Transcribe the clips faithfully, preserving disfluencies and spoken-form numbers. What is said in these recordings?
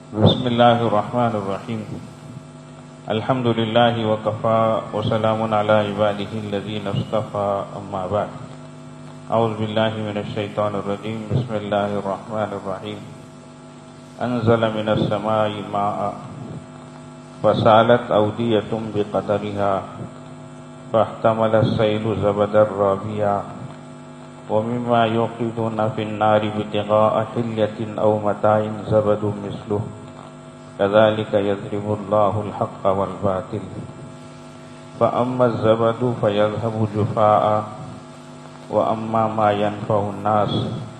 بسم اللہ الرحمن الرحیم الحمد للہ وکفا وسلام علی عبادہ الذین اصطفى اما بعد اعوذ باللہ من الشیطان الرجیم بسم اللہ الرحمن الرحیم انزل من السماء ماء فسالت اودیۃ بقدرها فاحتمل السیل زبدا رابیا ومما يوقدون في النار ابتغاء حلية أو متاع زبد مثله كذلك يضرب الله الحق والباطل فأما الزبد فيذهب جفاء وأما ما ينفع الناس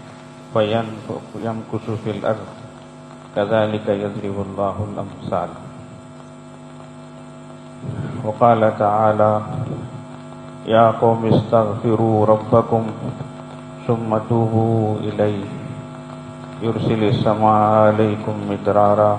فيمكث في الأرض كذلك يضرب الله الأمثال. وقال تعالى يا قوم استغفروا ربكم ثم توبوا إليه يرسل السماء عليكم مدرارا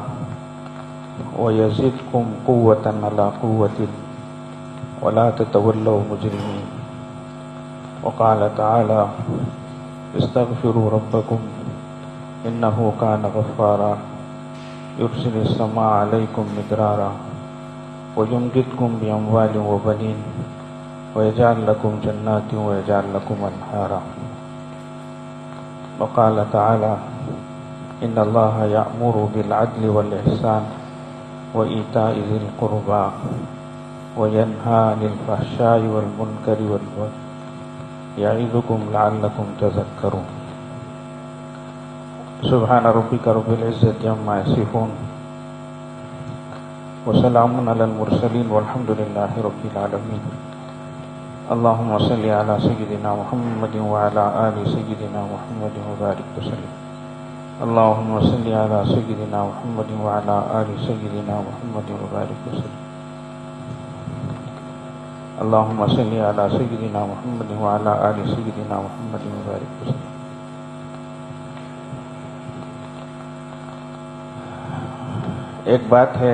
ويزدكم قوة على قوة ولا تتولوا مجرمين. وقال تعالى استغفروا ربكم إنه كان غفارا يرسل السماء عليكم مدرارا ويمددكم بأموال وبنين ويجعل لكم جنات ويجعل لكم أنهارا. وقال تعالى إن الله يأمر بالعدل والإحسان وإيتاء ذي القربى وينهى عن الفحشاء والمنكر والبغي يعظكم لعلكم تذكرون. سبحان ربك رب العزة عما يصفون وسلام على المرسلين والحمد لله رب العالمين. اللهم صل على سيدنا محمد وعلى آل سيدنا محمد وبارك وسلم. اللهم صل على سيدنا محمد وعلى آل سيدنا محمد وبارك وسلم. اللهم صل على سيدنا محمد وعلى آل سيدنا محمد وبارك وسلم. ایک بات ہے،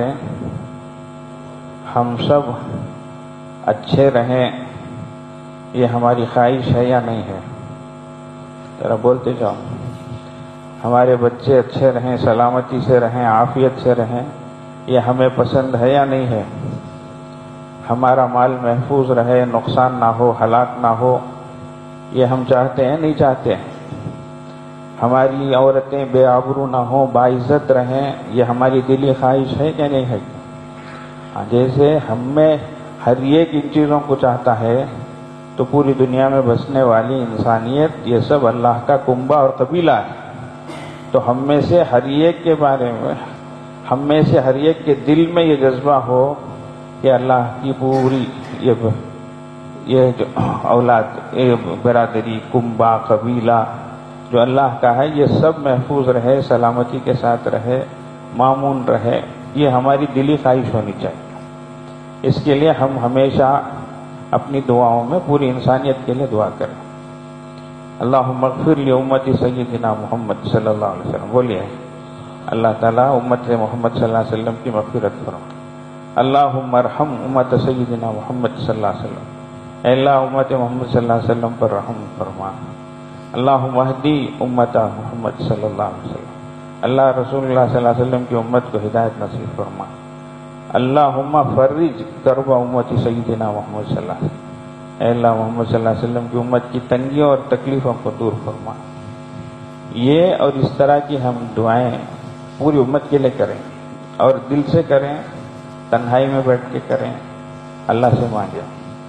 ہم سب اچھے رہیں یہ ہماری خواہش ہے یا نہیں ہے؟ ذرا بولتے جاؤ. ہمارے بچے اچھے رہیں، سلامتی سے رہیں، عافیت سے رہیں، یہ ہمیں پسند ہے یا نہیں ہے؟ ہمارا مال محفوظ رہے، نقصان نہ ہو، ہلاک نہ ہو، یہ ہم چاہتے ہیں نہیں چاہتے؟ ہماری عورتیں بے آبرو نہ ہوں، باعزت رہیں، یہ ہماری دلی خواہش ہے کہ نہیں ہے؟ جیسے ہم میں ہر ایک ان چیزوں کو چاہتا ہے تو پوری دنیا میں بسنے والی انسانیت یہ سب اللہ کا کنبہ اور قبیلہ ہے. تو ہم میں سے ہر ایک کے بارے میں، ہم میں سے ہر ایک کے دل میں یہ جذبہ ہو کہ اللہ کی پوری یہ یہ جو اولاد، یہ برادری، کنبہ، قبیلہ جو اللہ کا ہے یہ سب محفوظ رہے، سلامتی کے ساتھ رہے، مامون رہے. یہ ہماری دلی خواہش ہونی چاہیے. اس کے لیے ہم ہمیشہ اپنی دعاؤں میں پوری انسانیت کے لیے دعا کریں. اللہم اغفر لی امتی سیدنا محمد صلی اللہ علیہ وسلم. بولیے اللہ تعالیٰ امت محمد صلی اللہ علیہ وسلم کی مغفرت فرما. اللہم ارحم امت سیدنا محمد صلی اللہ علیہ وسلم. اے اللہ امت محمد صلی اللہ علیہ وسلم پر رحم فرما. اللہم اہدی امت محمد صلی اللہ علیہ وسلم. اللہ رسول اللہ صلی اللہ علیہ وسلم کی امت کو ہدایت نصیب فرما. اللہم فرج کرب امتی سیدنا محمد صلی اللہ علیہ وسلم. اے اللہ محمد صلی اللہ علیہ وسلم کی امت کی تنگیوں اور تکلیفوں کو دور فرما. یہ اور اس طرح کی ہم دعائیں پوری امت کے لیے کریں اور دل سے کریں، تنہائی میں بیٹھ کے کریں، اللہ سے مانگیں.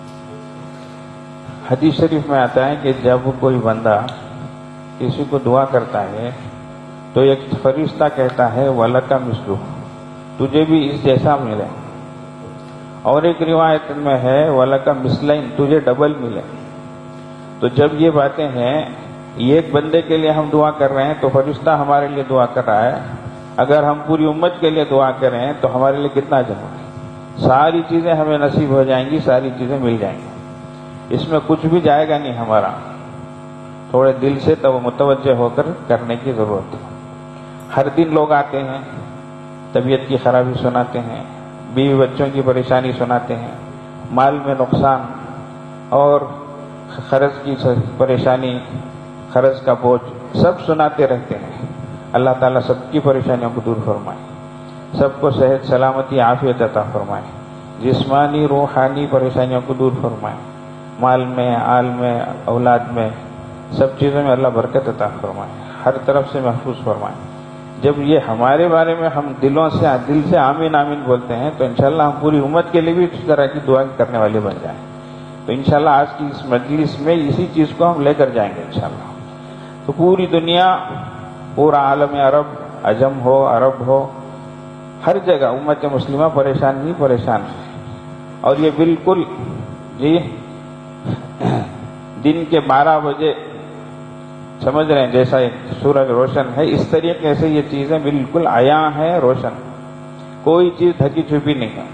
حدیث شریف میں آتا ہے کہ جب کوئی بندہ کسی کو دعا کرتا ہے تو ایک فرشتہ کہتا ہے وَلَكَ مِثْلُهُ، تجھے بھی اس جیسا ملے. اور ایک روایت میں ہے وَلَكَ مِثْلَيْن، تجھے ڈبل ملے. تو جب یہ باتیں ہیں، ایک بندے کے لیے ہم دعا کر رہے ہیں تو فرشتہ ہمارے لیے دعا کر رہا ہے. اگر ہم پوری امت کے لیے دعا کریں تو ہمارے لیے کتنا جمع ہے. ساری چیزیں ہمیں نصیب ہو جائیں گی، ساری چیزیں مل جائیں گی. اس میں کچھ بھی جائے گا نہیں ہمارا. تھوڑے دل سے تو متوجہ ہو کر کرنے کی ضرورت ہے. ہر دن لوگ آتے ہیں، طبیعت کی خرابی سناتے ہیں، بیوی بچوں کی پریشانی سناتے ہیں، مال میں نقصان اور خرچ کی پریشانی، خرچ کا بوجھ سب سناتے رہتے ہیں. اللہ تعالیٰ سب کی پریشانیوں کو دور فرمائے. سب کو صحت سلامتی عافیت عطا فرمائے، جسمانی روحانی پریشانیوں کو دور فرمائے، مال میں، آل میں، اولاد میں، سب چیزوں میں اللہ برکت عطا فرمائے، ہر طرف سے محفوظ فرمائے۔ جب یہ ہمارے بارے میں ہم دلوں سے دل سے آمین آمین بولتے ہیں تو انشاءاللہ ہم پوری امت کے لیے بھی اس طرح کی دعا کرنے والے بن جائیں۔ تو انشاءاللہ آج کی اس مجلس میں اسی چیز کو ہم لے کر جائیں گے انشاءاللہ۔ تو پوری دنیا، پورا عالم عرب، عجم ہو، عرب ہو، ہر جگہ امت مسلمہ پریشان ہی پریشان ہے، اور یہ بالکل جی دن کے بارہ بجے سمجھ رہے ہیں جیسا سورج روشن ہے، اس طریقے سے یہ چیزیں بالکل عیاں ہیں، روشن، کوئی چیز ڈھکی چھپی نہیں ہے۔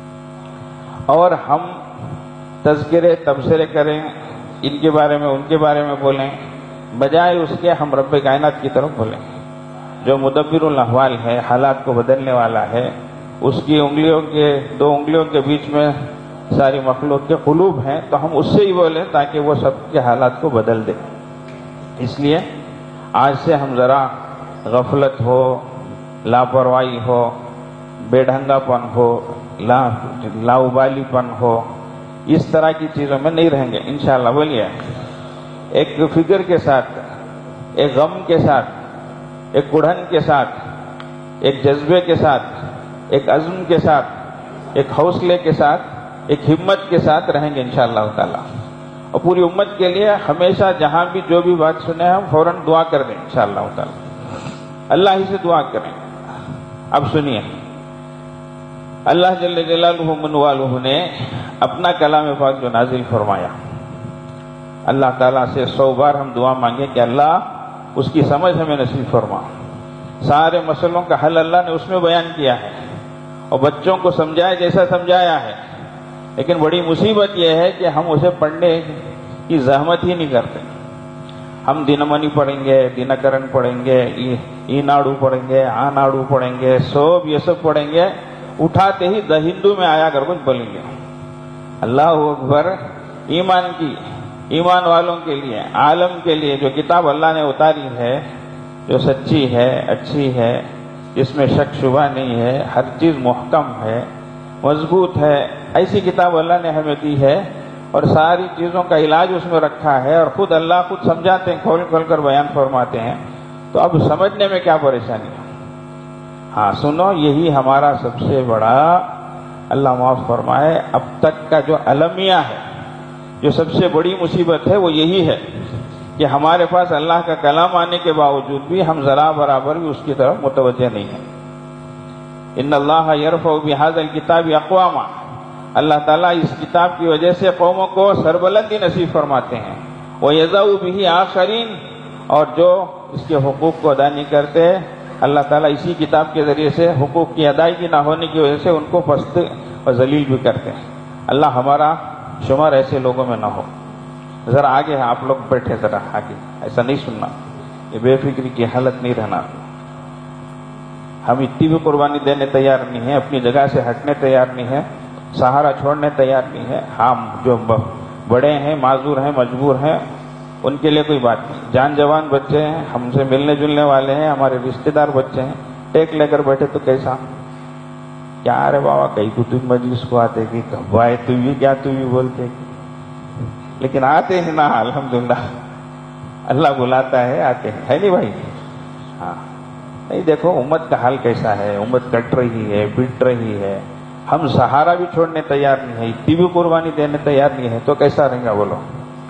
اور ہم تذکرے تبصرے کریں، ان کے بارے میں ان کے بارے میں بولیں، بجائے اس کے ہم رب کائنات کی طرف بولیں جو مدبر الاحوال ہے، حالات کو بدلنے والا ہے، اس کی انگلیوں کے دو انگلیوں کے بیچ میں ساری مخلوق کے قلوب ہیں، تو ہم اس سے ہی بولیں تاکہ وہ سب کے حالات کو بدل دے۔ اس لیے آج سے ہم ذرا غفلت ہو، لاپرواہی ہو، بے ڈھنگا پن ہو، لا لاؤبالی پن ہو، اس طرح کی چیزوں میں نہیں رہیں گے انشاءاللہ۔ بولیے، ایک فکر کے ساتھ، ایک غم کے ساتھ، ایک کڑھن کے ساتھ، ایک جذبے کے ساتھ، ایک عزم کے ساتھ، ایک حوصلے کے ساتھ، ایک ہمت کے ساتھ رہیں گے انشاءاللہ تعالی۔ اور پوری امت کے لیے ہمیشہ جہاں بھی جو بھی بات سنیں ہم فوراً دعا کر دیں انشاءاللہ تعالی، اللہ ہی سے دعا کریں۔ اب سنیے، اللہ جل جلالہ من والہ نے اپنا کلام پاک جو نازل فرمایا، اللہ تعالیٰ سے سو بار ہم دعا مانگیں کہ اللہ اس کی سمجھ ہمیں نصیب فرما۔ سارے مسئلوں کا حل اللہ نے اس میں بیان کیا ہے، اور بچوں کو سمجھایا جیسا سمجھایا ہے، لیکن بڑی مصیبت یہ ہے کہ ہم اسے پڑھنے کی زحمت ہی نہیں کرتے۔ ہم دنمنی پڑھیں گے، دنکرن پڑھیں گے، ای ناڑو پڑھیں گے، آ ناڑو پڑھیں گے، سب یہ سب پڑھیں گے، اٹھاتے ہی دا ہندو میں آیا کر کچھ بولیں گے۔ اللہ اکبر! ایمان کی، ایمان والوں کے لیے، عالم کے لیے جو کتاب اللہ نے اتاری ہے، جو سچی ہے، اچھی ہے، جس میں شک شبہ نہیں ہے، ہر چیز محکم ہے، مضبوط ہے، ایسی کتاب اللہ نے ہمیں دی ہے، اور ساری چیزوں کا علاج اس میں رکھا ہے، اور خود اللہ خود سمجھاتے ہیں، کھول کھول کر بیان فرماتے ہیں۔ تو اب سمجھنے میں کیا پریشانی ہے؟ ہاں سنو، یہی ہمارا سب سے بڑا، اللہ معاف فرمائے، اب تک کا جو المیہ ہے، جو سب سے بڑی مصیبت ہے وہ یہی ہے کہ ہمارے پاس اللہ کا کلام آنے کے باوجود بھی ہم ذرا برابر بھی اس کی طرف متوجہ نہیں ہیں۔ ان اللہ یرفع بہذا الکتاب اقواما، اللہ تعالیٰ اس کتاب کی وجہ سے قوموں کو سربلندی نصیب فرماتے ہیں، وَيَضَعُ بِهِ آخَرِينَ، اور جو اس کے حقوق کو ادا نہیں کرتے، اللہ تعالیٰ اسی کتاب کے ذریعے سے حقوق کی ادائیگی نہ ہونے کی وجہ سے ان کو پست اور ذلیل بھی کرتے ہیں۔ اللہ ہمارا شمار ایسے لوگوں میں نہ ہو۔ ذرا آگے آپ لوگ بیٹھے، ذرا آگے، ایسا نہیں سننا، یہ بے فکری کی حالت نہیں رہنا۔ ہم اتنی بھی قربانی دینے تیار نہیں ہیں، اپنی جگہ سے ہٹنے تیار نہیں ہیں، سہارا چھوڑنے تیار نہیں ہے۔ ہم جو بڑے ہیں، معذور ہیں، مجبور ہیں، ان کے لیے کوئی بات نہیں۔ جان جوان بچے ہیں، ہم سے ملنے جلنے والے ہیں، ہمارے رشتہ دار بچے ہیں، ٹیک لے کر بیٹھے تو کیسا؟ کیا رے بابا، کئی کو تم مجلس کو آتے کہ بھائی تو بھی کیا تو بھی بولتے، لیکن آتے ہیں نا، الحمدللہ اللہ بلاتا ہے، آتے ہیں، ہے نہیں بھائی؟ ہاں نہیں، دیکھو امت کا حال کیسا ہے، امت کٹ رہی ہے، بٹ رہی ہے، ہم سہارا بھی چھوڑنے تیار نہیں ہے، اتنی بھی قربانی دینے تیار نہیں ہے، تو کیسا رہے گا بولو؟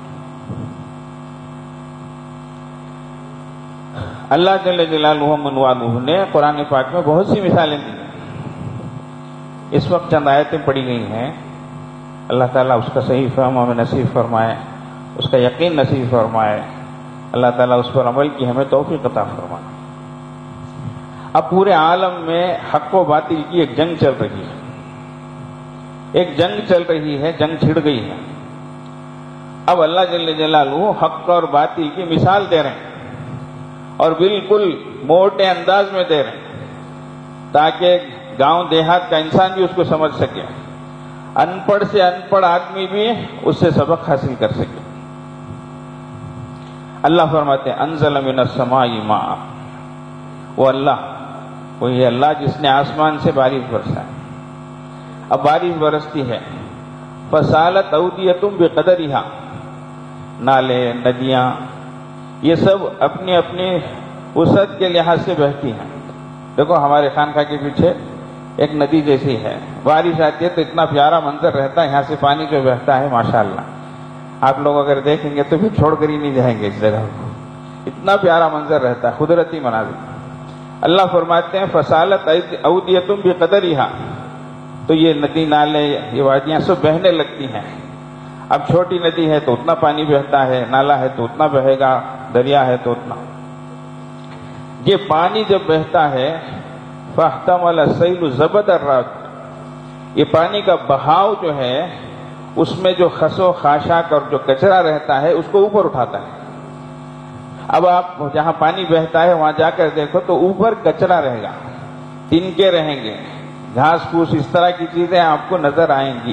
اللہ جل جلالہ من والہ نے قرآن پاک میں بہت سی مثالیں دی ہیں۔ اس وقت چند آیتیں پڑھی گئی ہیں، اللہ تعالیٰ اس کا صحیح فہم ہمیں نصیب فرمائے، اس کا یقین نصیب فرمائے، اللہ تعالیٰ اس پر عمل کی ہمیں توفیق عطا فرمائے۔ اب پورے عالم میں حق و باطل کی ایک جنگ چل رہی ہے، ایک جنگ چل رہی ہے، جنگ چھڑ گئی ہے۔ اب اللہ جل جلالہ حق اور باطل کی مثال دے رہے ہیں، اور بالکل موٹے انداز میں دے رہے ہیں تاکہ گاؤں دیہات کا انسان بھی اس کو سمجھ سکے، ان پڑھ سے ان پڑھ آدمی بھی اس سے سبق حاصل کر سکے۔ اللہ فرماتے ہیں انزل من السماء ماء، وہ اللہ وہ یہ اللہ جس نے آسمان سے بارش برسا ہے. اب بارش برستی ہے، فسالت اودیتم بقدرہا، نالے ندیاں یہ سب اپنی اپنی وسعت کے لحاظ سے بہتی ہیں. دیکھو ہمارے خانقاہ کے پیچھے ایک ندی جیسی ہے، بارش آتی ہے تو اتنا پیارا منظر رہتا ہے، یہاں سے پانی جو بہتا ہے ماشاءاللہ آپ لوگ اگر دیکھیں گے تو پھر چھوڑ کر ہی نہیں جائیں گے اس جگہ کو، اتنا پیارا منظر رہتا ہے، قدرتی مناظر. اللہ فرماتے ہیں فسالت اودیتم بقدرہا، تو یہ ندی نالے یہ وادیاں سب بہنے لگتی ہیں. اب چھوٹی ندی ہے تو اتنا پانی بہتا ہے، نالا ہے تو اتنا بہے گا، دریا ہے تو اتنا. یہ پانی جب بہتا ہے فاحتمل السیل زبد الرعد، یہ پانی کا بہاؤ جو ہے اس میں جو خس و خاشاک اور جو کچرا رہتا ہے اس کو اوپر اٹھاتا ہے. اب آپ جہاں پانی بہتا ہے وہاں جا کر دیکھو تو اوپر کچرا رہے گا، تنکے رہیں گے، گھاس پھوس اس طرح کی چیزیں آپ کو نظر آئیں گی.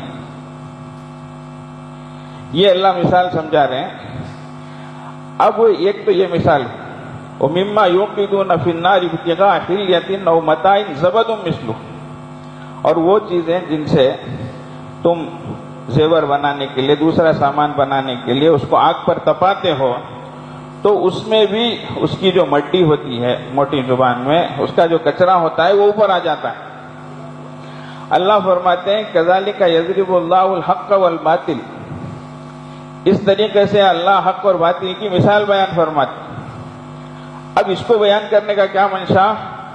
یہ اللہ مثال سمجھا رہے ہیں. اب ایک تو یہ مثال ہے، وَمِمَّا يُوقِدُونَ فِي النَّارِ ابْتِغَاءَ حِلْيَةٍ أَوْ مَتَاعٍ زَبَدٌ مِثْلُهُ، اور وہ چیزیں جن سے تم زیور بنانے کے لیے دوسرا سامان بنانے کے لیے اس کو آگ پر تپاتے ہو تو اس میں بھی اس کی جو مٹی ہوتی ہے موٹی زبان میں اس کا جو کچرا ہوتا ہے وہ اوپر آ جاتا ہے. اللہ فرماتے ہیں كَذَلِكَ يَضْرِبُ اللَّهُ الْحَقَّ وَالْبَاطِلَ، اس طریقے سے اللہ حق اور باطل کی مثال بیان فرماتے. اب اس کو بیان کرنے کا کیا منشا،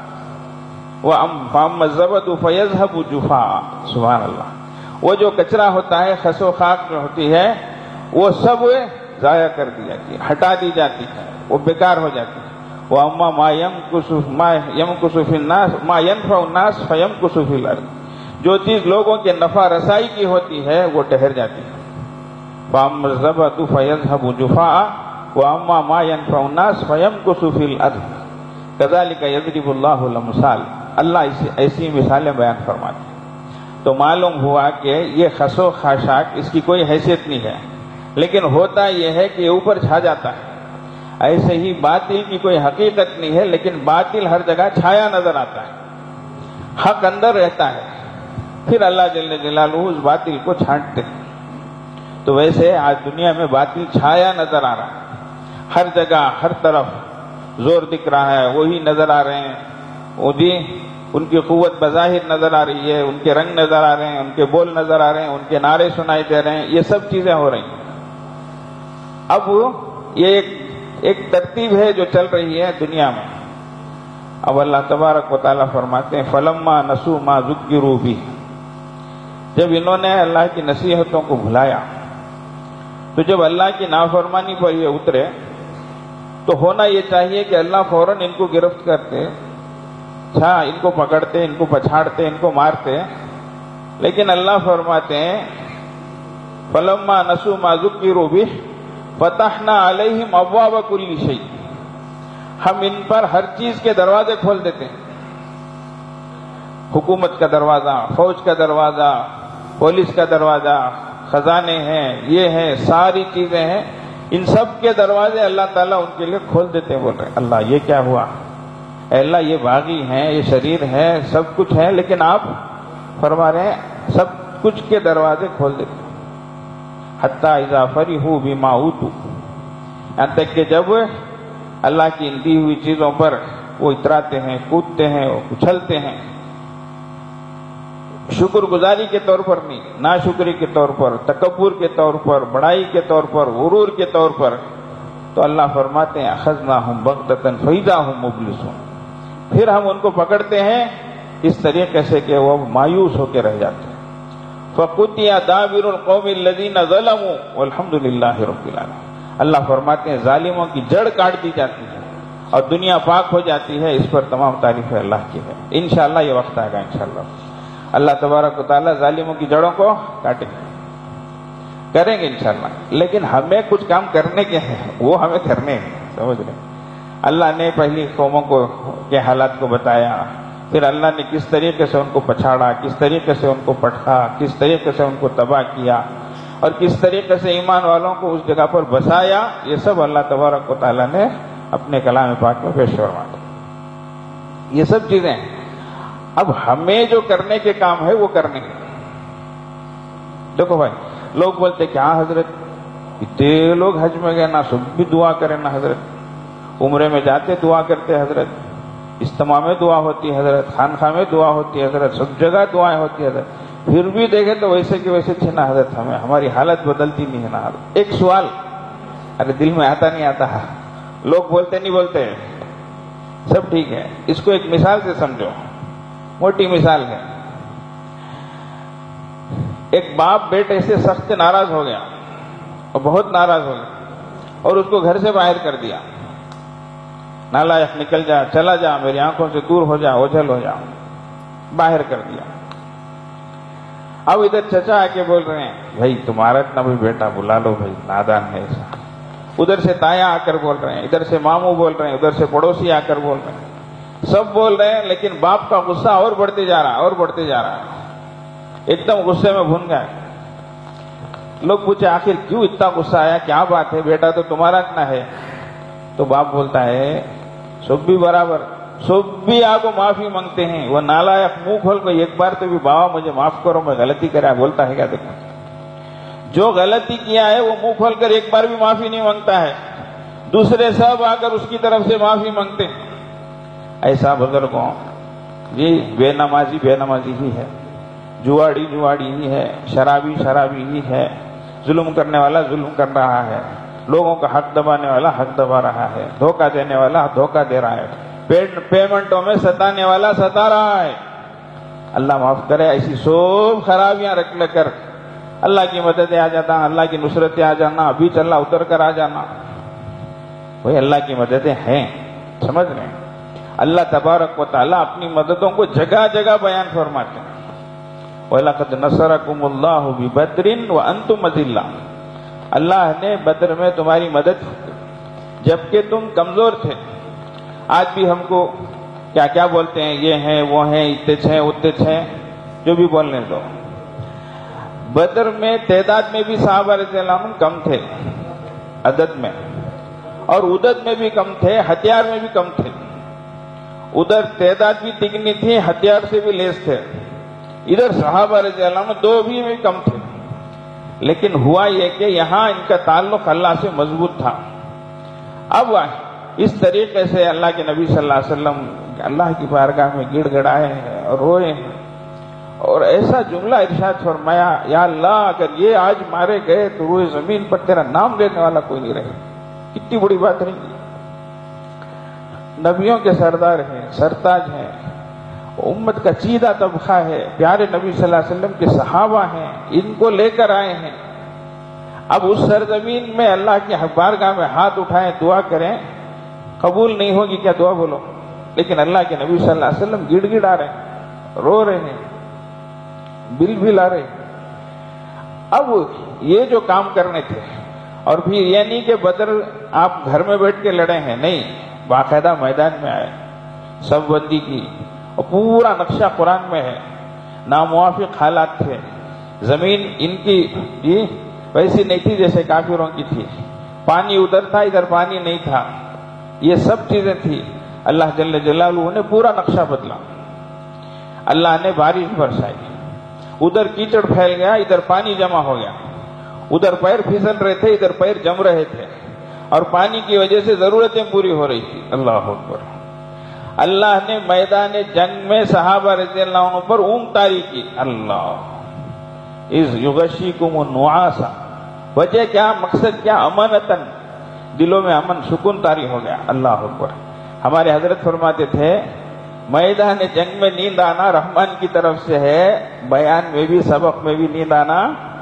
وَأَمَّا الزَّبَدُ فَيَذْهَبُ جُفَاءً، سبحان اللہ. وہ جو کچرا ہوتا ہے خس و خاک جو ہوتی ہے وہ سب ضائع کر دی جاتی ہے، ہٹا دی جاتی ہے، وہ بیکار ہو جاتی ہے. وَأَمَّا مَا يَمْكُثُ فِي النَّاسِ مَا يَنْفَعُ النَّاسَ فَيَمْكُثُ فِي الْأَرْضِ، جو چیز لوگوں کے نفع رسائی کی ہوتی ہے وہ ٹھہر جاتی ہے. فَأَمَّا الزَّبَدُ فَيَذْهَبُ جُفَاءً وَأَمَّا مَا يَنْفَعُ النَّاسَ فَيَمْكُثُ فِي الْأَرْضِ كَذَلِكَ يَضْرِبُ اللَّهُ الْأَمْثَالَ. اللہ ایسی مثالیں بیان فرماتے ہیں. تو معلوم ہوا کہ یہ خس و خاشاک اس کی کوئی حیثیت نہیں ہے، لیکن ہوتا یہ ہے کہ اوپر چھا جاتا ہے. ایسے ہی باطل کی کوئی حقیقت نہیں ہے، لیکن باطل ہر جگہ چھایا نظر آتا ہے، حق اندر رہتا ہے، پھر اللہ جل جلالہ اس باطل کو چھانٹتے ہیں. تو ویسے آج دنیا میں باطل چھایا نظر آ رہا ہے، ہر جگہ ہر طرف زور دکھ رہا ہے، وہی نظر آ رہے ہیں، وہ جی ان کی قوت بظاہر نظر آ رہی ہے، ان کے رنگ نظر آ رہے ہیں، ان کے بول نظر آ رہے ہیں، ان کے نعرے سنائی دے رہے ہیں، یہ سب چیزیں ہو رہی ہیں. اب یہ ایک ایک ترتیب ہے جو چل رہی ہے دنیا میں. اب اللہ تبارک و تعالیٰ فرماتے ہیں فَلَمَّا نَسُوا مَا ذُكِّرُوا بِهِ، جب انہوں نے اللہ کی نصیحتوں کو بھلایا تو جب اللہ کی نافرمانی پر یہ اترے تو ہونا یہ چاہیے کہ اللہ فوراً ان کو گرفت کرتے، اچھا ان کو پکڑتے، ان کو پچھاڑتے، ان کو مارتے. لیکن اللہ فرماتے ہیں فَلَمَّا نَسُوا مَا ذُكِّرُوا بِهِ فَتَحْنَا عَلَيْهِمْ أَبْوَابَ كُلِّ شَيْءٍ، ہم ان پر ہر چیز کے دروازے کھول دیتے ہیں. حکومت کا دروازہ، فوج کا دروازہ، پولیس کا دروازہ، خزانے ہیں، یہ ہیں، ساری چیزیں ہیں، ان سب کے دروازے اللہ تعالیٰ ان کے لیے کھول دیتے ہیں. بول رہے ہیں اللہ یہ کیا ہوا، اے اللہ یہ باغی ہیں، یہ شریر ہے، سب کچھ ہے، لیکن آپ فرما رہے ہیں سب کچھ کے دروازے کھول دیتے ہیں. حتیٰ اذا فرحوا بما اوتوا، یہاں تک کہ جب اللہ کی ان دی ہوئی چیزوں پر وہ اتراتے ہیں، کودتے ہیں، وہ اچھلتے ہیں، شکر گزاری کے طور پر نہیں، ناشکری کے طور پر، تکبر کے طور پر، بڑائی کے طور پر، غرور کے طور پر، تو اللہ فرماتے ہیں اخذناہم بغتۃ فاذا ہم مبلسون، پھر ہم ان کو پکڑتے ہیں اس طریقے سے کہ وہ مایوس ہو کے رہ جاتے ہیں. فَقُطِعَ دَابِرُ الْقَوْمِ الَّذِينَ ظَلَمُوا وَالْحَمْدُ لِلَّهِ رَبِّ الْعَالَمِينَ. اللہ فرماتے ہیں ظالموں کی جڑ کاٹ دی جاتی ہے اور دنیا پاک ہو جاتی ہے. اس پر تمام تعریف اللہ کی ہے. انشاءاللہ یہ وقت آئے گا، انشاءاللہ اللہ تبارک و تعالیٰ ظالموں کی جڑوں کو کاٹیں گے، کریں گے انشاءاللہ. لیکن ہمیں کچھ کام کرنے کے ہیں، وہ ہمیں کرنے ہیں، سمجھ رہے ہیں. اللہ نے پہلی قوموں کو کے حالات کو بتایا، پھر اللہ نے کس طریقے سے ان کو پچھاڑا، کس طریقے سے ان کو پٹکا، کس طریقے سے ان کو تباہ کیا، اور کس طریقے سے ایمان والوں کو اس جگہ پر بسایا. یہ سب اللہ تبارک و تعالیٰ نے اپنے کلام پاک میں پیش فرمایا. یہ سب چیزیں اب ہمیں جو کرنے کے کام ہے وہ کرنے ہیں. دیکھو بھائی، لوگ بولتے کیا حضرت اتنے لوگ حج میں گئے، نہ سب بھی دعا کریں نہ حضرت، عمرے میں جاتے دعا کرتے حضرت، اجتماع میں دعا ہوتی حضرت، خانقاہ میں دعا ہوتی حضرت، سب جگہ دعائیں ہوتی حضرت، پھر بھی دیکھیں تو ویسے کہ ویسے تھے نا حضرت، ہمیں ہماری حالت بدلتی نہیں ہے نا حضرت. ایک سوال ارے دل میں آتا نہیں آتا، لوگ بولتے نہیں بولتے، سب ٹھیک ہے. اس کو ایک مثال سے سمجھو، موٹی مثال ہے. ایک باپ بیٹے سے سخت ناراض ہو گیا اور بہت ناراض ہو گیا اور اس کو گھر سے باہر کر دیا. نالائق نکل جا، چلا جا، میری آنکھوں سے دور ہو جا، اوجھل ہو جا، باہر کر دیا. اب ادھر چچا آ کے بول رہے ہیں بھائی تمہارا اتنا بھی بیٹا بلا لو بھائی، نادان ہے ایسا. ادھر سے تایا آ کر بول رہے ہیں، ادھر سے ماموں بول رہے ہیں، ادھر سے پڑوسی آ کر بول رہے ہیں، سب بول رہے ہیں، لیکن باپ کا غصہ اور بڑھتے جا رہا اور بڑھتے جا رہا ہے. ایک دم غصے میں بھن گئے. لوگ پوچھے آخر کیوں اتنا غصہ آیا، کیا بات ہے، بیٹا تو تمہارا اتنا ہے. تو باپ بولتا ہے سب بھی برابر، سب بھی آپ کو معافی مانگتے ہیں، وہ نالائق منہ کھول کو ایک بار تو بھی بابا مجھے معاف کرو میں غلطی کرا، بولتا ہے کیا؟ دیکھو جو غلطی کیا ہے وہ منہ کھول کر ایک بار بھی معافی نہیں مانگتا ہے، دوسرے سب آ کر اس کی طرف سے معافی مانگتے ہیں. ایسا بزرگوں جی بے نمازی بے نمازی ہی ہے، جواڑی جواڑی ہی ہے، شرابی شرابی ہی ہے، ظلم کرنے والا ظلم کر رہا ہے، لوگوں کا حق دبانے والا حق دبا رہا ہے، دھوکہ دینے والا دھوکہ دے رہا ہے، پیمنٹوں میں ستانے والا ستا رہا ہے. اللہ معاف کرے. ایسی سب خرابیاں رکھ لے کر اللہ کی مدد آ جانا، اللہ کی نصرتیں آ جانا، ابھی چلا اتر کر آ جانا، وہی اللہ کی مددیں ہیں. سمجھ رہے ہیں؟ اللہ تبارک و تعالیٰ اپنی مددوں کو جگہ جگہ بیان فرماتے ہیں. وَلَقَدْ نَصَرَكُمُ اللَّهُ بِبَدْرٍ وَأَنْتُمْ أَذِلَّةٌ. اللہ نے بدر میں تمہاری مدد جبکہ تم کمزور تھے. آج بھی ہم کو کیا کیا بولتے ہیں، یہ ہیں وہ ہیں، اتنے ہیں اتنے ہیں، جو بھی بولنے دو. بدر میں تعداد میں بھی صحابہ رضی اللہ عنہ کم تھے عدد میں، اور عدد میں بھی کم تھے، ہتھیار میں بھی کم تھے. ادھر تعداد بھی تگنی تھی، ہتھیار سے بھی لیس تھے. ادھر صحابہ رضی اللہ عنہ دو بھی بھی کم تھے، لیکن ہوا یہ کہ یہاں ان کا تعلق اللہ سے مضبوط تھا. اب اس طریقے سے اللہ کے نبی صلی اللہ علیہ وسلم اللہ کی بارگاہ میں گڑ گڑائے ہیں اور روئے ہیں، اور ایسا جملہ ارشاد فرمایا، یا اللہ اگر یہ آج مارے گئے تو روئے زمین پر تیرا نام لینے والا کوئی نہیں رہے. کتنی بڑی بات نہیں. نبیوں کے سردار ہیں، سرتاج ہیں، امت کا چیدہ طبقہ ہے، پیارے نبی صلی اللہ علیہ وسلم کے صحابہ ہیں، ان کو لے کر آئے ہیں. اب اس سرزمین میں اللہ کی بارگاہ میں ہاتھ اٹھائیں، دعا کریں، قبول نہیں ہوگی کیا؟ دعا بولو. لیکن اللہ کے نبی صلی اللہ علیہ وسلم گڑ گڑ آ رہے ہیں، رو رہے ہیں، بل بل آ رہے ہیں. اب یہ جو کام کرنے تھے، اور پھر یہ نہیں کہ بدر آپ گھر میں بیٹھ کے لڑے ہیں، نہیں، باقاعدہ میدان میں آئے، سب بندی کی، اور پورا نقشہ قرآن میں ہے. ناموافق حالات تھے، زمین ان کی جی ویسی نہیں تھی جیسے کافروں کی تھی، پانی ادھر تھا ادھر پانی نہیں تھا، یہ سب چیزیں تھی. اللہ جل جلالہ نے پورا نقشہ بدلا. اللہ نے بارش برسائی، ادھر کیچڑ پھیل گیا، ادھر پانی جمع ہو گیا، ادھر پیر پھسل رہے تھے ادھر پیر جم رہے تھے، اور پانی کی وجہ سے ضرورتیں پوری ہو رہی تھی. اللہ اکبر. اللہ نے میدان جنگ میں صحابہ رضی اللہ عنہ پر اونگ طاری کی. اللہ اذ یغشیکم النعاس، وجہ کیا، مقصد کیا؟ امانتن، دلوں میں امن سکون طاری ہو گیا. اللہ اکبر. ہمارے حضرت فرماتے تھے میدان جنگ میں نیند آنا رحمان کی طرف سے ہے، بیان میں بھی سبق میں بھی نیند آنا،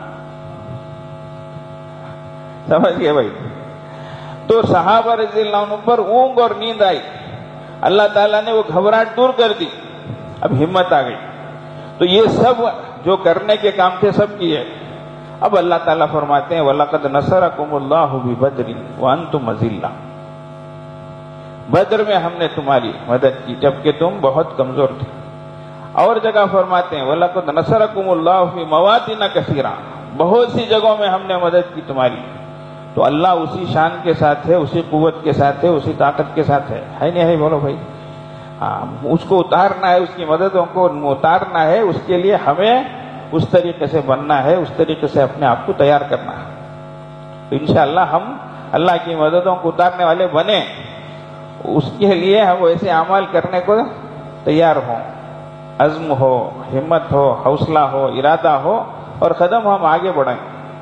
سمجھ گئے بھائی؟ تو صحابہ رضی اللہ عنہ پر اونگ اور نیند آئی، اللہ تعالیٰ نے وہ گھبراہٹ دور کر دی، اب ہمت آ گئی. تو یہ سب جو کرنے کے کام تھے سب کیے. اب اللہ تعالیٰ فرماتے ہیں وَلَقَدْ نَصَرَكُمُ اللَّهُ بِبَدْرٍ وَأَنْتُمْ أَذِلَّةٌ. بدر میں ہم نے تمہاری مدد کی جبکہ تم بہت کمزور تھے. اور جگہ فرماتے ہیں وَلَقَدْ نَصَرَكُمُ اللَّهُ فِي مَوَاطِنَ كَثِيرًا، بہت سی جگہوں میں ہم نے مدد کی تمہاری. تو اللہ اسی شان کے ساتھ ہے، اسی قوت کے ساتھ ہے، اسی طاقت کے ساتھ ہے. ہے نہیں ہے؟ بولو بھائی. ہاں اس کو اتارنا ہے، اس کی مددوں کو اتارنا ہے، اس کے لیے ہمیں اس طریقے سے بننا ہے، اس طریقے سے اپنے آپ کو تیار کرنا ہے. تو انشاءاللہ ہم اللہ کی مددوں کو اتارنے والے بنیں، اس کے لیے ہم ایسے اعمال کرنے کو تیار ہوں، عزم ہو، ہمت ہو، حوصلہ ہو، ارادہ ہو اور قدم ہم آگے بڑھیں.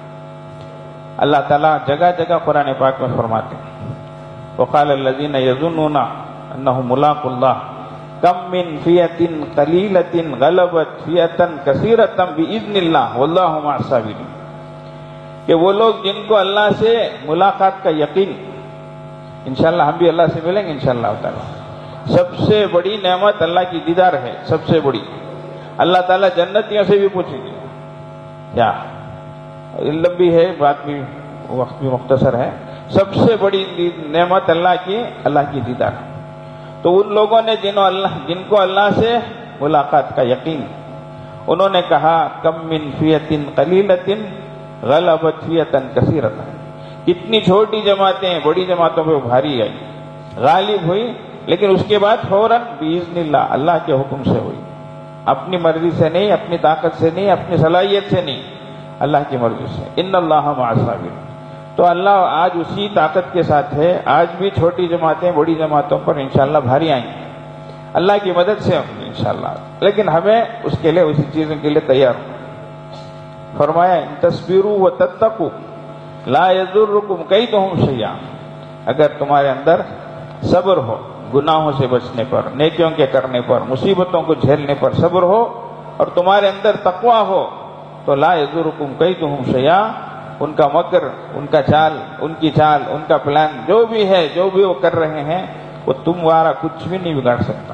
اللہ تعالیٰ جگہ جگہ قرآن پاک میں فرماتے ہیں وقال الذين يظنون انهم ملاقو الله كم من فئة قليلة غلبت فئة كثيرة بإذن الله والله مع الصابرين، کہ وہ لوگ جن کو اللہ سے ملاقات کا یقین، انشاءاللہ ہم بھی اللہ سے ملیں گے انشاءاللہ تعالیٰ. سب سے بڑی نعمت اللہ کی دیدار ہے، سب سے بڑی. اللہ تعالیٰ جنتیوں سے بھی پوچھیں گے کیا، لمبی ہے بات بھی، وقت بھی مختصر ہے. سب سے بڑی نعمت اللہ کی اللہ کی دیدار. تو ان لوگوں نے جنہوں اللہ جن کو اللہ سے ملاقات کا یقین، انہوں نے کہا کم من فیۃ قلیلۃ غلبت فیۃ کثیرۃ، کتنی چھوٹی جماعتیں بڑی جماعتوں پہ بھاری آئی، غالب ہوئی، لیکن اس کے بعد فوراً باذن اللہ، اللہ کے حکم سے ہوئی، اپنی مرضی سے نہیں، اپنی طاقت سے نہیں، اپنی صلاحیت سے نہیں، اللہ کی مرضی سے. ان اللہ مع الصابرین. تو اللہ آج اسی طاقت کے ساتھ ہے، آج بھی چھوٹی جماعتیں بڑی جماعتوں پر انشاءاللہ بھاری آئیں گی اللہ کی مدد سے ہوں گی انشاءاللہ، لیکن ہمیں اس کے لیے اسی چیزوں کے لیے تیار ہوں. فرمایا ان تصبروا وتتقوا لا یضرکم کیدہم شیئا، اگر تمہارے اندر صبر ہو، گناہوں سے بچنے پر، نیکیوں کے کرنے پر، مصیبتوں کو جھیلنے پر صبر ہو، اور تمہارے اندر تقویٰ ہو، تو لا یضرکم کیدہم شیئا، ان کا مکر، ان کا چال، ان کی چال، ان کا پلان جو بھی ہے، جو بھی وہ کر رہے ہیں، وہ تمہارا کچھ بھی نہیں بگاڑ سکتا.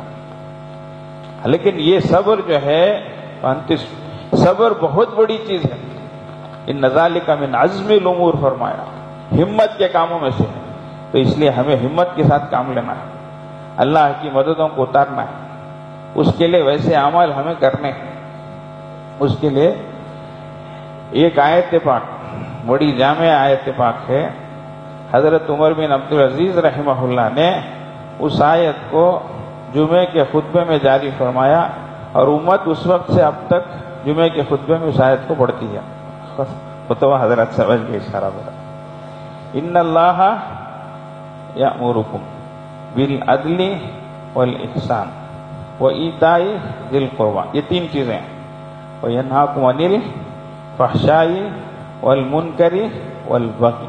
لیکن یہ صبر جو ہے، صبر بہت بڑی چیز ہے. ان ذالک من عزم الامور فرمایا، ہمت کے کاموں میں سے ہے. تو اس لیے ہمیں ہمت کے ساتھ کام لینا ہے، اللہ کی مددوں کو اتارنا ہے، اس کے لیے ویسے اعمال ہمیں کرنے ہیں. اس کے لیے ایک آیت پاک، بڑی جامع آیت پاک ہے، حضرت عمر بن عبدالعزیز رحمہ اللہ نے اس آیت کو جمعے کے خطبے میں جاری فرمایا، اور امت اس وقت سے اب تک جمعے کے خطبے میں اس آیت کو پڑھتی ہے. فتویٰ حضرت سمجھ کے اشارہ بتا. ان اللہ یأمرکم بالعدل والاحسان وایتاء ذی القربی، یہ تین چیزیں ہیں. وینہاکم عن الفحشاء والمنکر والبغی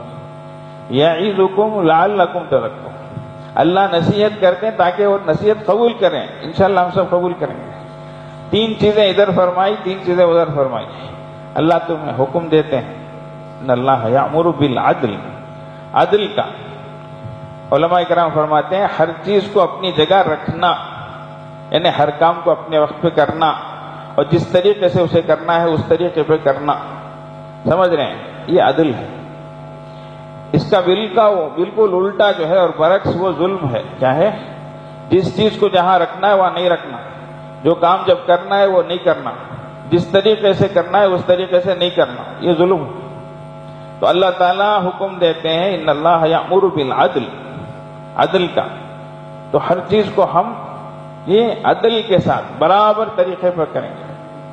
یعظکم لعلکم تذکرون. اللہ نصیحت کرتے ہیں تاکہ وہ نصیحت قبول کریں. انشاءاللہ ہم سب قبول کریں گے. تین چیزیں ادھر فرمائی، تین چیزیں ادھر فرمائی. اللہ تمہیں حکم دیتے ہیں، ان اللہ یأمر بالعدل، عدل کا. علماء کرام فرماتے ہیں ہر چیز کو اپنی جگہ رکھنا، یعنی ہر کام کو اپنے وقت پہ کرنا، اور جس طریقے سے اسے کرنا ہے اس طریقے پہ کرنا. سمجھ رہے ہیں؟ یہ عدل ہے. اس کا بالکل الٹا جو ہے اور برعکس وہ ظلم ہے. کیا ہے؟ جس چیز کو جہاں رکھنا ہے وہاں نہیں رکھنا، جو کام جب کرنا ہے وہ نہیں کرنا، جس طریقے سے کرنا ہے اس طریقے سے نہیں کرنا، یہ ظلم ہے. تو اللہ تعالیٰ حکم دیتے ہیں ان اللہ یأمر بالعدل، عدل کا. تو ہر چیز کو ہم یہ عدل کے ساتھ برابر طریقے پر کریں گے.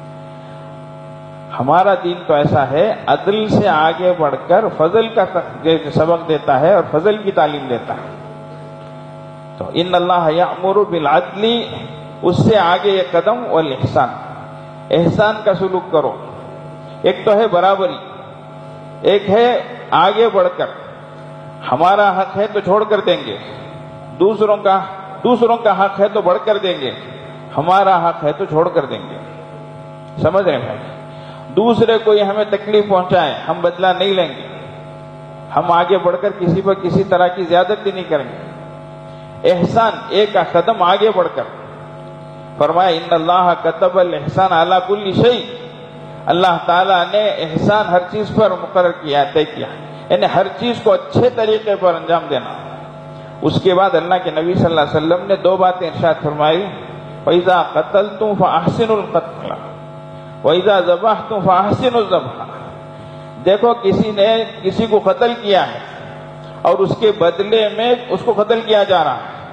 ہمارا دین تو ایسا ہے، عدل سے آگے بڑھ کر فضل کا سبق دیتا ہے اور فضل کی تعلیم دیتا ہے. تو ان اللہ یأمر بالعدل، اس سے آگے یہ قدم والاحسان، احسان کا سلوک کرو. ایک تو ہے برابری، ایک ہے آگے بڑھ کر ہمارا حق ہے تو چھوڑ کر دیں گے، دوسروں کا دوسروں کا حق ہے تو بڑھ کر دیں گے، ہمارا حق ہے تو چھوڑ کر دیں گے. سمجھ رہے ہیں بھائی؟ دوسرے کوئی ہمیں تکلیف پہنچائے ہم بدلہ نہیں لیں گے، ہم آگے بڑھ کر کسی پر کسی طرح کی زیادتی نہیں کریں گے. احسان، ایک قدم آگے بڑھ کر. فرمایا ان اللہ کتب الاحسان علی کل شیء، اللہ تعالیٰ نے احسان ہر چیز پر مقرر کیا، طے کیا، یعنی ہر چیز کو اچھے طریقے پر انجام دینا. اس کے بعد اللہ کے نبی صلی اللہ علیہ وسلم نے دو باتیں ارشاد فرمائی، وَإِذَا قَتَلْتُمْ فَأَحْسِنُوا الْقَتْلَ وَإِذَا ذَبَحْتُمْ فَأَحْسِنُوا الذَّبْحَ. دیکھو کسی نے کسی کو قتل کیا ہے اور اس کے بدلے میں اس کو قتل کیا جا رہا ہے،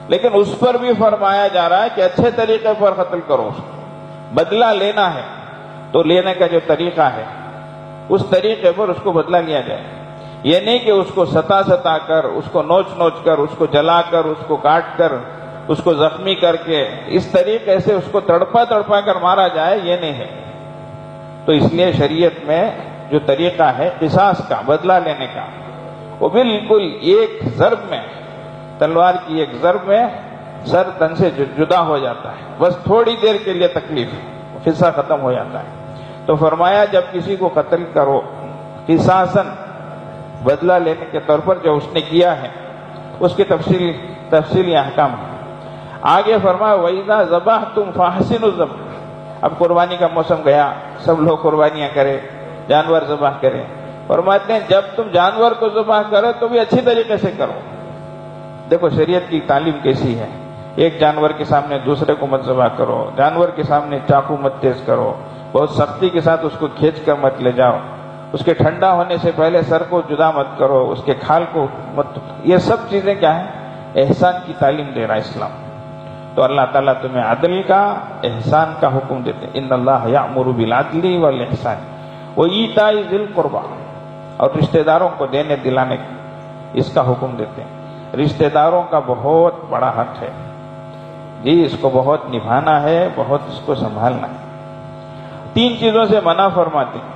لیکن اس پر بھی فرمایا جا رہا ہے کہ اچھے طریقے پر قتل کرو. اس کو بدلہ لینا ہے تو لینے کا جو طریقہ ہے اس طریقے پر اس کو بدلہ لیا جائے. یہ نہیں کہ اس کو ستا ستا کر، اس کو نوچ نوچ کر، اس کو جلا کر، اس کو کاٹ کر، اس کو زخمی کر کے اس طریقے سے اس کو تڑپا تڑپا کر مارا جائے، یہ نہیں ہے. تو اس لیے شریعت میں جو طریقہ ہے قصاص کا، بدلہ لینے کا، وہ بالکل ایک ضرب میں، تلوار کی ایک ضرب میں سر تن سے جدا ہو جاتا ہے. بس تھوڑی دیر کے لیے تکلیف، قصہ ختم ہو جاتا ہے. تو فرمایا جب کسی کو قتل کرو قصاصاً، بدلہ لینے کے طور پر جو اس نے کیا ہے اس کی تفصیل تفصیلی احکام ہے. آگے فرمایا وَإِذَا ذَبَحْتُمْ فَأَحْسِنُوا الذَّبْحَ. اب قربانی کا موسم گیا، سب لوگ قربانیاں کرے، جانور ذبح کرے. فرماتے ہیں جب تم جانور کو ذبح کرو تو بھی اچھی طریقے سے کرو. دیکھو شریعت کی تعلیم کیسی ہے. ایک جانور کے سامنے دوسرے کو مت ذبح کرو، جانور کے سامنے چاقو مت تیز کرو، بہت سختی کے ساتھ اس کو کھینچ کر مت لے جاؤ، اس کے ٹھنڈا ہونے سے پہلے سر کو جدا مت کرو، اس کے کھال کو مت. یہ سب چیزیں کیا ہیں؟ احسان کی تعلیم دے رہا ہے اسلام. تو اللہ تعالیٰ تمہیں عدل کا، احسان کا حکم دیتے. ان اللہ یأمر بالعدل والاحسان وایتاء ذی القربى، اور رشتہ داروں کو دینے دلانے اس کا حکم دیتے ہیں. رشتہ داروں کا بہت بڑا حق ہے جی، اس کو بہت نبھانا ہے، بہت اس کو سنبھالنا ہے. تین چیزوں سے منع فرماتے ہیں.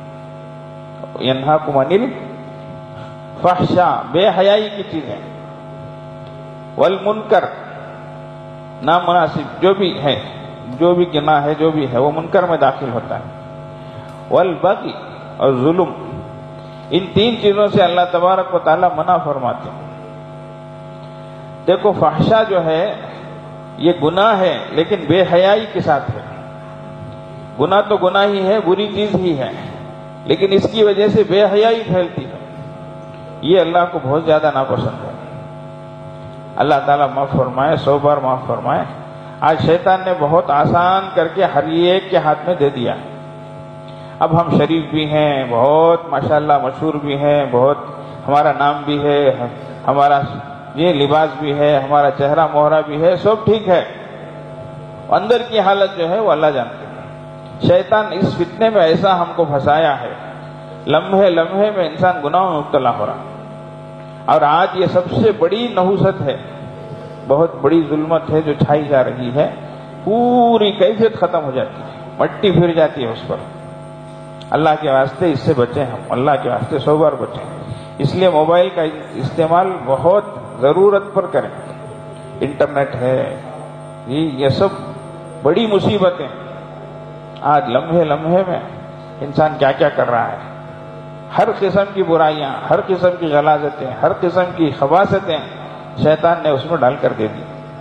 ینہاکم عن الفحشاء، بے حیائی کی چیزیں، والمنکر، نامناسب جو بھی ہے، جو بھی گناہ ہے، جو بھی ہے وہ منکر میں داخل ہوتا ہے. والبغی، اور ظلم. ان تین چیزوں سے اللہ تبارک و تعالی منع فرماتے ہیں. دیکھو فحشا جو ہے یہ گناہ ہے لیکن بے حیائی کے ساتھ ہے. گناہ تو گناہ ہی ہے، بری چیز ہی ہے، لیکن اس کی وجہ سے بے حیائی پھیلتی ہے. یہ اللہ کو بہت زیادہ ناپسند ہے. اللہ تعالیٰ معاف فرمائے، سو بار معاف فرمائے. آج شیطان نے بہت آسان کر کے ہر ایک کے ہاتھ میں دے دیا. اب ہم شریف بھی ہیں، بہت ماشاءاللہ مشہور بھی ہیں، بہت ہمارا نام بھی ہے، ہمارا یہ لباس بھی ہے، ہمارا چہرہ مہرہ بھی ہے، سب ٹھیک ہے. اندر کی حالت جو ہے وہ اللہ جانتے ہیں. شیطان اس فتنے میں ایسا ہم کو پھنسایا ہے، لمحے لمحے میں انسان گناہوں میں مبتلا ہو رہا. اور آج یہ سب سے بڑی نحوست ہے، بہت بڑی ظلمت ہے جو چھائی جا رہی ہے. پوری کیفیت ختم ہو جاتی ہے، مٹی پھر جاتی ہے اس پر. اللہ کے واسطے اس سے بچیں، ہم اللہ کے واسطے سو بار بچیں. اس لیے موبائل کا استعمال بہت ضرورت پر کریں. انٹرنیٹ ہے، یہ سب بڑی مصیبتیں. آج لمحے لمحے میں انسان کیا کیا کر رہا ہے. ہر قسم کی برائیاں، ہر قسم کی غلاظتیں، ہر قسم کی خباثتیں شیطان نے اس میں ڈال کر دے دی.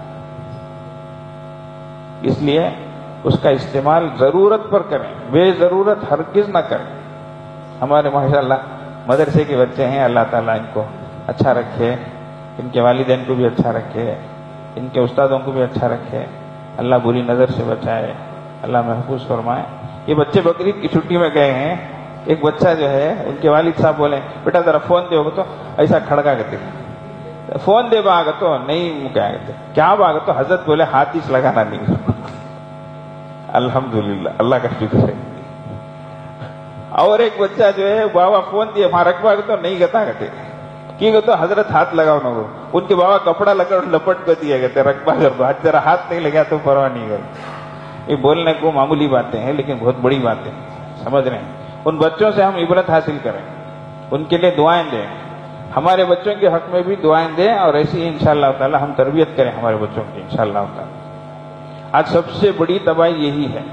اس لیے اس کا استعمال ضرورت پر کریں، بے ضرورت ہرگز نہ کریں. ہمارے ماشاءاللہ مدرسے کے بچے ہیں، اللہ تعالیٰ ان کو اچھا رکھے، ان کے والدین کو بھی اچھا رکھے، ان کے استادوں کو بھی اچھا رکھے. اللہ بری نظر سے بچائے، اللہ محفوظ فرمائے. یہ بچے بقرعید کی چھٹی میں گئے ہیں. ایک بچہ جو ہے، ان کے والد صاحب بولے بیٹا ذرا فون دے ہوگا، تو ایسا کھڑکا کرتے فون دے باغ تو نہیں کیا کہتے کیا باغ تو حضرت بولے ہاتھ اس لگانا نہیں. الحمدللہ، اللہ کا شکر ہے. اور ایک بچہ جو ہے بابا فون دیے وہاں رکھوا تو نہیں گتا کرتے کی گا تو حضرت ہاتھ لگاؤ نہ. ان کے بابا کپڑا لگا لپٹ کر دیا گیا رکھوا کر دو، آج ذرا ہاتھ نہیں لگا تو پرواہ نہیں کر. یہ بولنے کو معمولی باتیں ہیں لیکن بہت بڑی باتیں، سمجھ رہے ہیں. ان بچوں سے ہم عبرت حاصل کریں، ان کے لیے دعائیں دیں. ہمارے بچوں کے حق میں بھی دعائیں دیں، اور ایسی ہی انشاءاللہ تعالی ہم تربیت کریں ہمارے بچوں کی انشاءاللہ تعالی. آج سب سے بڑی تباہی یہی ہے.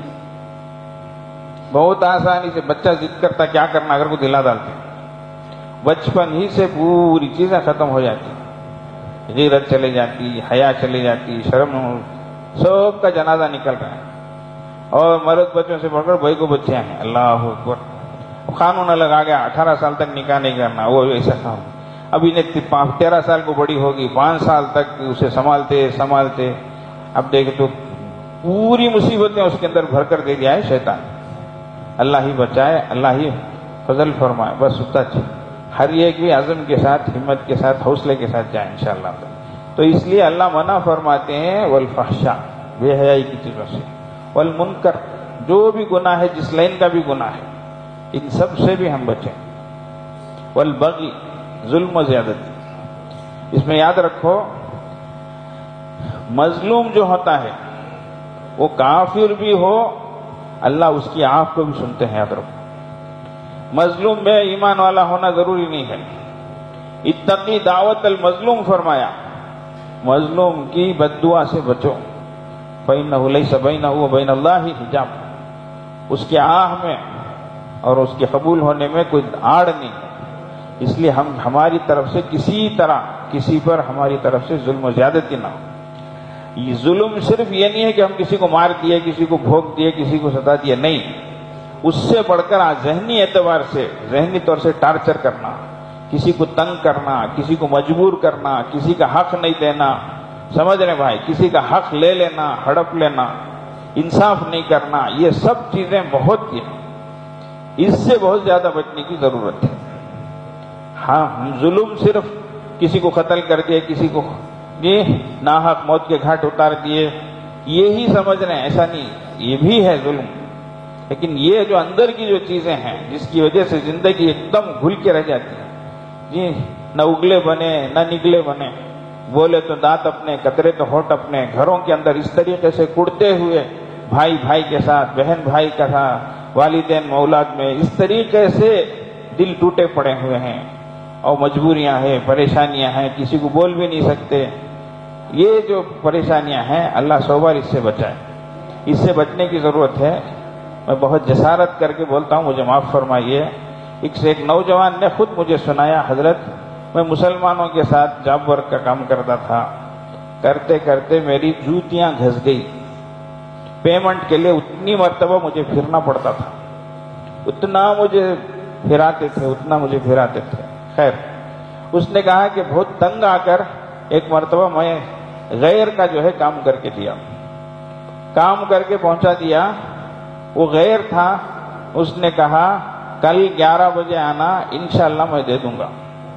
بہت آسانی سے بچہ ضد کرتا کیا کرنا، اگر کو دلا ڈالتے بچپن ہی سے پوری چیزیں ختم ہو جاتی. غیرت چلے جاتی، حیا چلے جاتی، شرم، سب کا جنازہ نکل رہا ہے. اور مرد بچوں سے بڑھ کر بھائی کو بچے ہیں. اللہ اکبر. قانون الگ آ گیا، اٹھارہ سال تک نکاح نہیں کرنا، وہ ایسا کام. ابھی نے تیرہ سال کو بڑی ہوگی، پانچ سال تک اسے سنبھالتے سنبھالتے اب دیکھے تو پوری مصیبتیں اس کے اندر بھر کر دے دیا ہے شیطان. اللہ ہی بچائے، اللہ ہی فضل فرمائے. بس سچ ہر ایک بھی عزم کے ساتھ، ہمت کے ساتھ، حوصلے کے ساتھ جائے انشاءاللہ. تو اس لیے اللہ منع فرماتے ہیں والفحشاء، بے حیائی کی چیزوں سے، والمنکر، جو بھی گناہ ہے، جس لائن کا بھی گناہ ہے، ان سب سے بھی ہم بچیں، والبغی، ظلم و زیادتی۔ اس میں یاد رکھو مظلوم جو ہوتا ہے وہ کافر بھی ہو اللہ اس کی آنکھ کو بھی سنتے ہیں، یاد رکھو۔ مظلوم میں ایمان والا ہونا ضروری نہیں ہے۔ اتقی دعوت المظلوم فرمایا، مظلوم کی بد دعا سے بچو، فإنہ لیس بینہ وبین اللہ حجاب، اس کے آہ میں اور اس کے قبول ہونے میں کوئی آڑ نہیں ہے۔ اس لیے ہم ہماری طرف سے کسی طرح کسی پر ہماری طرف سے ظلم و زیادتی نہ ہو۔ یہ ظلم صرف یہ نہیں ہے کہ ہم کسی کو مار دیے، کسی کو بھوک دیے، کسی کو ستا دیے، نہیں، اس سے بڑھ کر ذہنی اعتبار سے، ذہنی طور سے ٹارچر کرنا، کسی کو تنگ کرنا، کسی کو مجبور کرنا، کسی کا حق نہیں دینا، سمجھ رہے بھائی، کسی کا حق لے لینا، ہڑپ لینا، انصاف نہیں کرنا، یہ سب چیزیں بہت ہیں، اس سے بہت زیادہ بچنے کی ضرورت ہے۔ ہاں، ظلم صرف کسی کو قتل کر کے، کسی کو یہ ناحق موت کے گھاٹ اتار دیے، یہی سمجھ رہے ہیں، ایسا نہیں، یہ بھی ہے ظلم، لیکن یہ جو اندر کی جو چیزیں ہیں جس کی وجہ سے زندگی ایک دم گھل کے رہ جاتی ہے، جی، نہ اگلے بنے نہ نگلے بنے، بولے تو دانت اپنے، قطرے تو ہوٹ اپنے، گھروں کے اندر اس طریقے سے کڑتے ہوئے، بھائی بھائی کے ساتھ، بہن بھائی کا ساتھ، والدین اولاد میں، اس طریقے سے دل ٹوٹے پڑے ہوئے ہیں، اور مجبوریاں ہیں، پریشانیاں ہیں، کسی کو بول بھی نہیں سکتے۔ یہ جو پریشانیاں ہیں اللہ سو بار اس سے بچائے، اس سے بچنے کی ضرورت ہے۔ میں بہت جسارت کر کے بولتا ہوں، مجھے معاف فرمائیے۔ ایک سے ایک نوجوان نے خود مجھے سنایا، حضرت میں مسلمانوں کے ساتھ جاب ورک کا کام کرتا تھا، کرتے کرتے میری جوتیاں گھس گئی، پیمنٹ کے لیے اتنی مرتبہ مجھے پھرنا پڑتا تھا، اتنا مجھے پھراتے تھے اتنا مجھے پھراتے تھے۔ خیر، اس نے کہا کہ بہت تنگ آ کر ایک مرتبہ میں غیر کا جو ہے کام کر کے دیا، کام کر کے پہنچا دیا، وہ غیر تھا، اس نے کہا کل گیارہ بجے آنا، انشاءاللہ میں دے دوں گا۔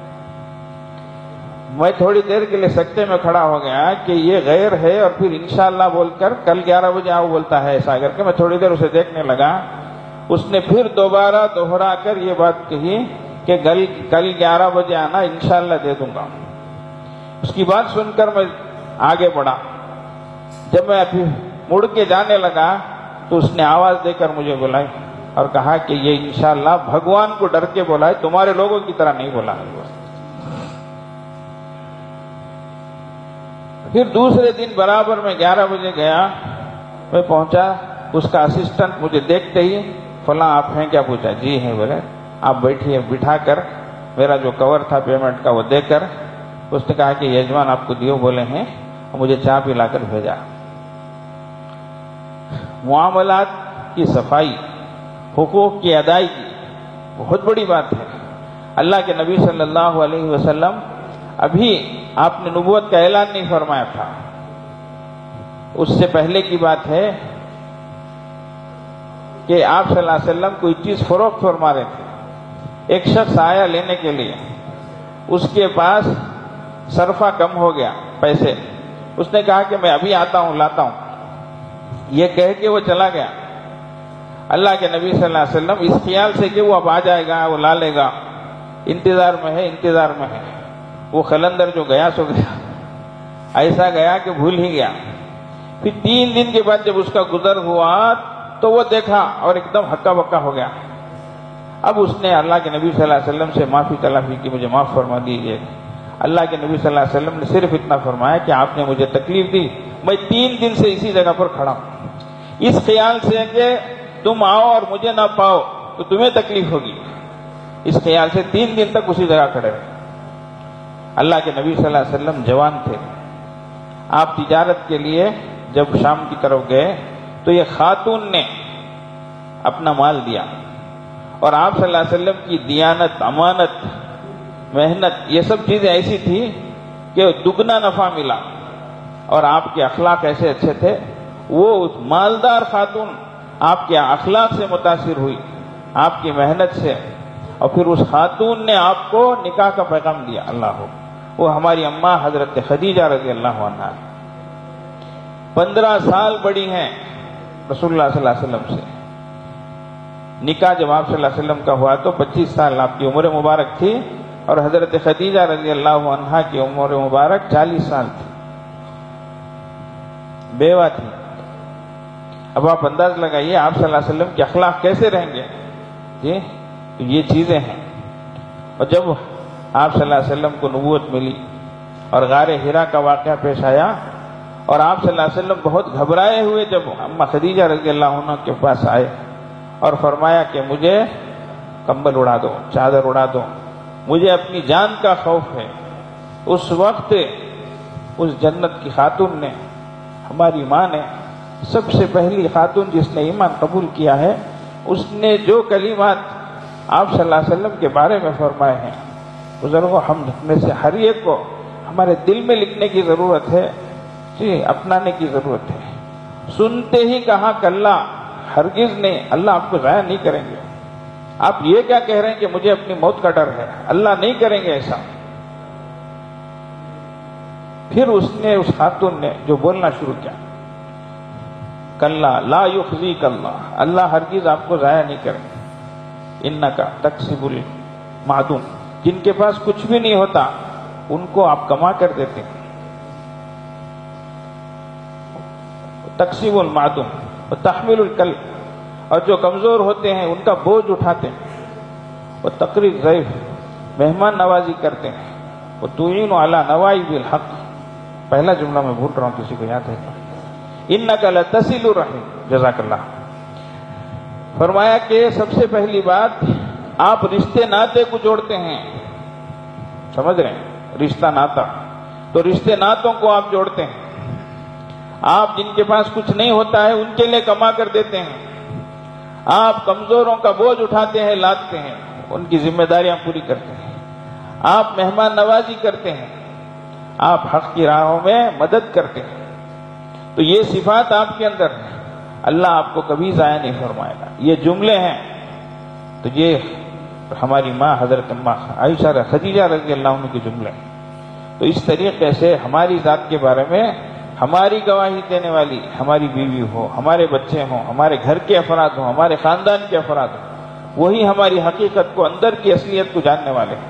میں تھوڑی دیر کے لیے سکتے میں کھڑا ہو گیا کہ یہ غیر ہے اور پھر انشاءاللہ بول کر کل گیارہ بجے آؤ بولتا ہے، ایسا کر کے میں تھوڑی دیر اسے دیکھنے لگا۔ اس نے پھر دوبارہ دوہرا کر یہ بات کہی کہ کل گیارہ بجے آنا، انشاءاللہ دے دوں گا۔ اس کی بات سن کر میں آگے بڑھا، جب میں پھر مڑ کے جانے لگا تو اس نے آواز دے کر مجھے بلائی اور کہا کہ یہ انشاءاللہ بھگوان کو ڈر کے بولا ہے، تمہارے لوگوں کی طرح نہیں بولا ہے۔ پھر دوسرے دن برابر میں گیارہ بجے گیا، میں پہنچا، اس کا اسسٹنٹ مجھے دیکھتے ہی فلاں آپ ہیں کیا پوچھا، جی ہیں، بولے آپ بیٹھیے، بٹھا کر میرا جو کور تھا پیمنٹ کا وہ دے کر اس نے کہا کہ یجمان آپ کو دیو بولے ہیں، اور مجھے چائے پلا کر بھیجا۔ معاملات کی صفائی، حقوق کی ادائیگی بہت بڑی بات ہے۔ اللہ کے نبی صلی اللہ علیہ وسلم، ابھی آپ نے نبوت کا اعلان نہیں فرمایا تھا، اس سے پہلے کی بات ہے کہ آپ صلی اللہ علیہ وسلم کوئی چیز فروخت فرما رہے تھے، ایک شخص آیا لینے کے لیے، اس کے پاس صرفہ کم ہو گیا پیسے، اس نے کہا کہ میں ابھی آتا ہوں لاتا ہوں، یہ کہہ کے وہ چلا گیا۔ اللہ کے نبی صلی اللہ علیہ وسلم اس خیال سے کہ وہ اب آ جائے گا، وہ لا لے گا، انتظار میں ہے انتظار میں ہے، وہ قلندر جو گیا سو گیا، ایسا گیا کہ بھول ہی گیا۔ پھر تین دن کے بعد جب اس کا گزر ہوا تو وہ دیکھا اور ایک دم ہکا بکا ہو گیا۔ اب اس نے اللہ کے نبی صلی اللہ علیہ وسلم سے معافی تلافی کی، مجھے معاف فرما دیجیے۔ اللہ کے نبی صلی اللہ علیہ وسلم نے صرف اتنا فرمایا کہ آپ نے مجھے تکلیف دی، میں تین دن سے اسی جگہ پر کھڑا ہوں، اس خیال سے کہ تم آؤ اور مجھے نہ پاؤ تو تمہیں تکلیف ہوگی، اس خیال سے تین دن تک اسی جگہ کھڑے رہے۔ اللہ کے نبی صلی اللہ علیہ وسلم جوان تھے، آپ تجارت کے لیے جب شام کی طرف گئے تو یہ خاتون نے اپنا مال دیا، اور آپ صلی اللہ علیہ وسلم کی دیانت، امانت، محنت، یہ سب چیزیں ایسی تھی کہ دگنا نفع ملا، اور آپ کے اخلاق ایسے اچھے تھے، وہ مالدار خاتون آپ کے اخلاق سے متاثر ہوئی، آپ کی محنت سے، اور پھر اس خاتون نے آپ کو نکاح کا پیغام دیا۔ اللہ ہو، وہ ہماری اماں حضرت خدیجہ رضی اللہ عنہا پندرہ سال بڑی ہیں رسول اللہ صلی اللہ علیہ وسلم سے. نکاح جب آپ صلی اللہ علیہ وسلم کا ہوا تو پچیس سال آپ کی عمر مبارک تھی اور حضرت خدیجہ رضی اللہ عنہا کی عمر مبارک چالیس سال تھی، بیوہ تھی. اب آپ انداز لگائیے آپ صلی اللہ علیہ وسلم کے اخلاق کیسے رہیں گے. جی تو یہ چیزیں ہیں. اور جب آپ صلی اللہ علیہ وسلم کو نبوت ملی اور غار حرا کا واقعہ پیش آیا اور آپ صلی اللہ علیہ وسلم بہت گھبرائے ہوئے جب اماں خدیجہ رضی اللہ عنہ کے پاس آئے اور فرمایا کہ مجھے کمبل اڑا دو، چادر اڑا دو، مجھے اپنی جان کا خوف ہے. اس وقت اس جنت کی خاتون نے، ہماری ماں نے، سب سے پہلی خاتون جس نے ایمان قبول کیا ہے، اس نے جو کلمات آپ صلی اللہ علیہ وسلم کے بارے میں فرمائے ہیں، بزرگوں ہم میں سے ہر ایک کو ہمارے دل میں لکھنے کی ضرورت ہے، جی اپنانے کی ضرورت ہے. سنتے ہی کہا کلا، ہرگز نہیں، اللہ آپ کو ضائع نہیں کریں گے. آپ یہ کیا کہہ رہے ہیں کہ مجھے اپنی موت کا ڈر ہے، اللہ نہیں کریں گے ایسا. پھر اس نے اس خاتون نے جو بولنا شروع کیا، کلا لا یخزیک اللہ، اللہ ہرگز آپ کو ضائع نہیں کریں گے. انکا تکسب المعدوم، جن کے پاس کچھ بھی نہیں ہوتا ان کو آپ کما کر دیتے ہیں. تکسب المعدوم وتحمل الکلب، اور جو کمزور ہوتے ہیں ان کا بوجھ اٹھاتے ہیں. وہ تقریر ضعیف، مہمان نوازی کرتے ہیں. وہ تعین علی نوائب الحق، پہلا جملہ میں بھول رہا ہوں، کسی کو یاد ہے تو انک لتصل الرحم. جزاک اللہ. فرمایا کہ سب سے پہلی بات آپ رشتے ناطے کو جوڑتے ہیں. سمجھ رہے ہیں رشتہ ناتا، تو رشتے ناتوں کو آپ جوڑتے ہیں. آپ جن کے پاس کچھ نہیں ہوتا ہے ان کے لیے کما کر دیتے ہیں. آپ کمزوروں کا بوجھ اٹھاتے ہیں، لادتے ہیں، ان کی ذمہ داریاں پوری کرتے ہیں. آپ مہمان نوازی کرتے ہیں، آپ حق کی راہوں میں مدد کرتے ہیں. تو یہ صفات آپ کے اندر ہیں، اللہ آپ کو کبھی ضائع نہیں فرمائے گا. یہ جملے ہیں تو یہ ہماری ماں حضرت اماں عائشہ خدیجہ رضی اللہ عنہ کے جملے ہیں. تو اس طریقے سے ہماری ذات کے بارے میں ہماری گواہی دینے والی ہماری بیوی ہو، ہمارے بچے ہوں، ہمارے گھر کے افراد ہوں، ہمارے خاندان کے افراد ہوں، وہی ہماری حقیقت کو، اندر کی اصلیت کو جاننے والے ہیں.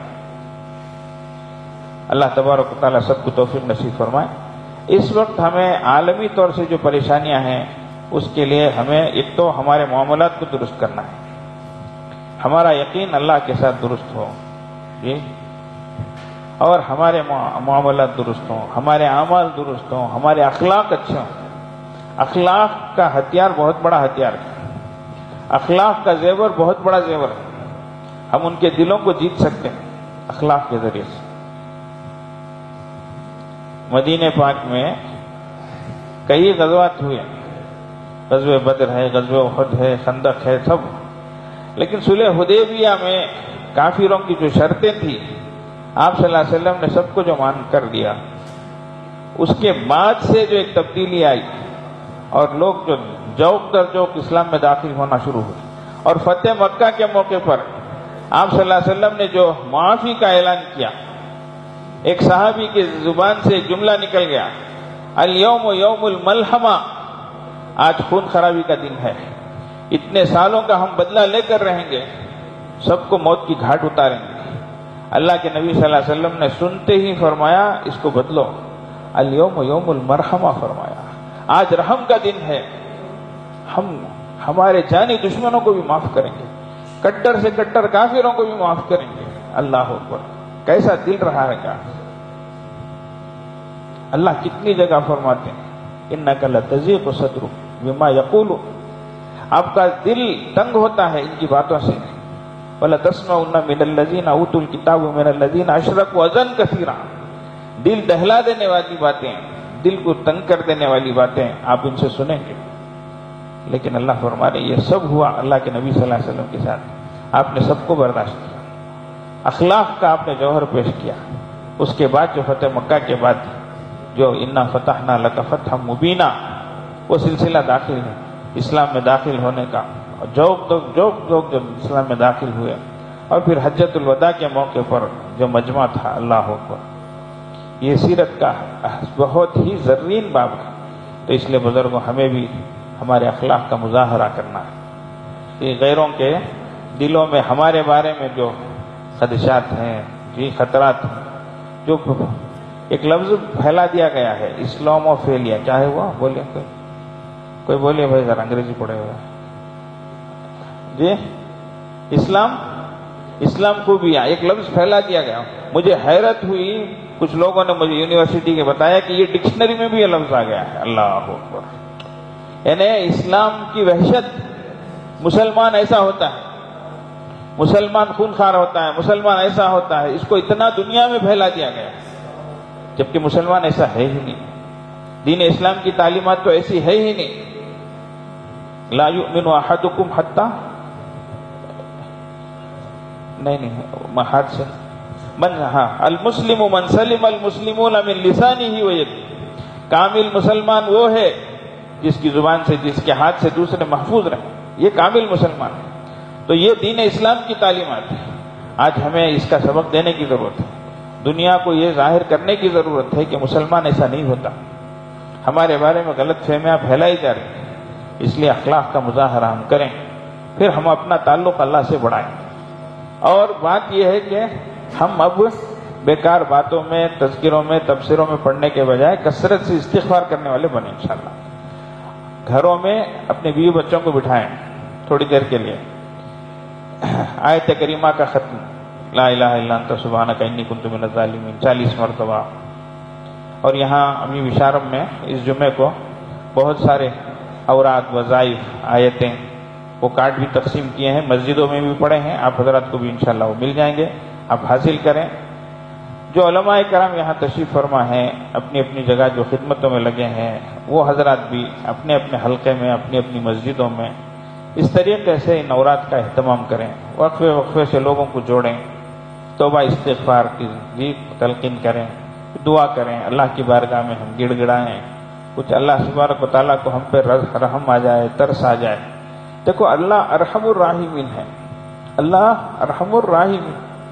اللہ تبارک و تعالیٰ سب کو توفیق نصیب فرمائے. اس وقت ہمیں عالمی طور سے جو پریشانیاں ہیں اس کے لیے ہمیں ایک تو ہمارے معاملات کو درست کرنا ہے، ہمارا یقین اللہ کے ساتھ درست ہو جی، اور ہمارے معاملات درست ہوں، ہمارے اعمال درست ہوں، ہمارے اخلاق اچھے ہوں. اخلاق کا ہتھیار بہت بڑا ہتھیار ہے، اخلاق کا زیور بہت بڑا زیور ہے. ہم ان کے دلوں کو جیت سکتے ہیں اخلاق کے ذریعے سے. مدینہ پاک میں کئی غزوات ہوئے، غزوہ بدر ہے، غزوہ احد ہے، خندق ہے، سب. لیکن صلح حدیبیہ میں کافروں کی جو شرطیں تھیں آپ صلی اللہ علیہ وسلم نے سب کو جو مان کر دیا. اس کے بعد سے جو ایک تبدیلی آئی اور لوگ جو جوق در جوق اسلام میں داخل ہونا شروع ہوئے. اور فتح مکہ کے موقع پر آپ صلی اللہ علیہ وسلم نے جو معافی کا اعلان کیا، ایک صحابی کی زبان سے ایک جملہ نکل گیا، الیوم یوم الملحمہ، آج خون خرابی کا دن ہے، اتنے سالوں کا ہم بدلہ لے کر رہیں گے، سب کو موت کی گھاٹ اتاریں گے. اللہ کے نبی صلی اللہ علیہ وسلم نے سنتے ہی فرمایا اس کو بدلو، الیوم یوم المرحمہ فرمایا، آج رحم کا دن ہے، ہم ہمارے جانی دشمنوں کو بھی معاف کریں گے، کٹر سے کٹر کافروں کو بھی معاف کریں گے. اللہ اکبر، کیسا دل رہا ہے گا. اللہ کتنی جگہ فرماتے ہیں انک لتضیق صدرک بما یقولون، آپ کا دل تنگ ہوتا ہے ان کی باتوں سے. وَلَتَسْمَعُنَّ مِنَ الَّذِينَ أُوتُوا الْكِتَابَ مِنَ الَّذِينَ أَشْرَكُوا أَذًى كَثِيرًا، دل دہلا دینے والی باتیں، دل کو تنگ کر دینے والی باتیں آپ ان سے سنیں گے. لیکن اللہ فرما رہے یہ سب ہوا اللہ کے نبی صلی اللہ علیہ وسلم کے ساتھ، آپ نے سب کو برداشت کیا، اخلاق کا آپ نے جوہر پیش کیا. اس کے بعد جو فتح مکہ کے بعد جو انا فتحنا لک فتحا مبینا، وہ سلسلہ داخل ہے اسلام میں داخل ہونے کا. جوک جوک جوک جب اسلام میں داخل ہوئے، اور پھر حجۃ الوداع کے موقع پر جو مجمع تھا، اللہ اکبر، یہ سیرت کا بہت ہی زرین باب ہے. تو اس لیے بزرگوں ہمیں بھی ہمارے اخلاق کا مظاہرہ کرنا ہے. یہ غیروں کے دلوں میں ہمارے بارے میں جو خدشات ہیں، جی خطرات ہیں، جو ایک لفظ پھیلا دیا گیا ہے اسلاموفیلیا، کیا ہے وہ؟ بولے کوئی کوئی بولے بھائی، ذرا انگریزی پڑھے ہوئے جی. اسلام اسلام کو بھی ایک لفظ پھیلا دیا گیا. مجھے حیرت ہوئی، کچھ لوگوں نے مجھے یونیورسٹی کے بتایا کہ یہ ڈکشنری میں بھی یہ لفظ آ گیا ہے. اللہ اکبر. یعنی اسلام کی وحشت، مسلمان ایسا ہوتا ہے، مسلمان خونخوار ہوتا ہے، مسلمان ایسا ہوتا ہے، اس کو اتنا دنیا میں پھیلا دیا گیا ہے، جبکہ مسلمان ایسا ہے ہی نہیں. دین اسلام کی تعلیمات تو ایسی ہے ہی نہیں. لا یؤمن احدکم حتی نہیں نہیں ہاتھ سے من ہاں المسلم من سلم المسلمون من لسانہ ویدہ. کامل مسلمان وہ ہے جس کی زبان سے، جس کے ہاتھ سے دوسرے محفوظ رہے، یہ کامل مسلمان ہے. تو یہ دین اسلام کی تعلیمات ہے. آج ہمیں اس کا سبق دینے کی ضرورت ہے. دنیا کو یہ ظاہر کرنے کی ضرورت ہے کہ مسلمان ایسا نہیں ہوتا. ہمارے بارے میں غلط فہمیاں پھیلائی جا رہی ہیں. اس لیے اخلاق کا مظاہرہ ہم کریں، پھر ہم اپنا تعلق اللہ سے بڑھائیں. اور بات یہ ہے کہ ہم اب بیکار باتوں میں، تذکروں میں، تبصروں میں پڑھنے کے بجائے کثرت سے استغفار کرنے والے بنیں انشاءاللہ. گھروں میں اپنے بیوی بچوں کو بٹھائیں تھوڑی دیر کے لیے. آیت کریمہ کا ختم، لا الہ الا انت سبحانک انی کنت من الظالمین، چالیس مرتبہ. اور یہاں امی بشارم میں اس جمعے کو بہت سارے اوراد، وظائف، آیتیں، وہ کارڈ بھی تقسیم کیے ہیں، مسجدوں میں بھی پڑے ہیں. آپ حضرات کو بھی انشاءاللہ وہ مل جائیں گے، آپ حاصل کریں. جو علماء کرام یہاں تشریف فرما ہیں، اپنی اپنی جگہ جو خدمتوں میں لگے ہیں، وہ حضرات بھی اپنے اپنے حلقے میں، اپنی اپنی مسجدوں میں اس طریقے سے ان اوراد کا اہتمام کریں. وقفے وقفے سے لوگوں کو جوڑیں، توبہ استغفار کی جی تلقین کریں، دعا کریں، اللہ کی بارگاہ میں ہم گڑ گڑائیں. کچھ اللہ تبارک و تعالیٰ کو ہم پہ رحم آ جائے، ترس آ جائے. دیکھو اللہ ارحم الراحمین ہے، اللہ ارحم الراحمین.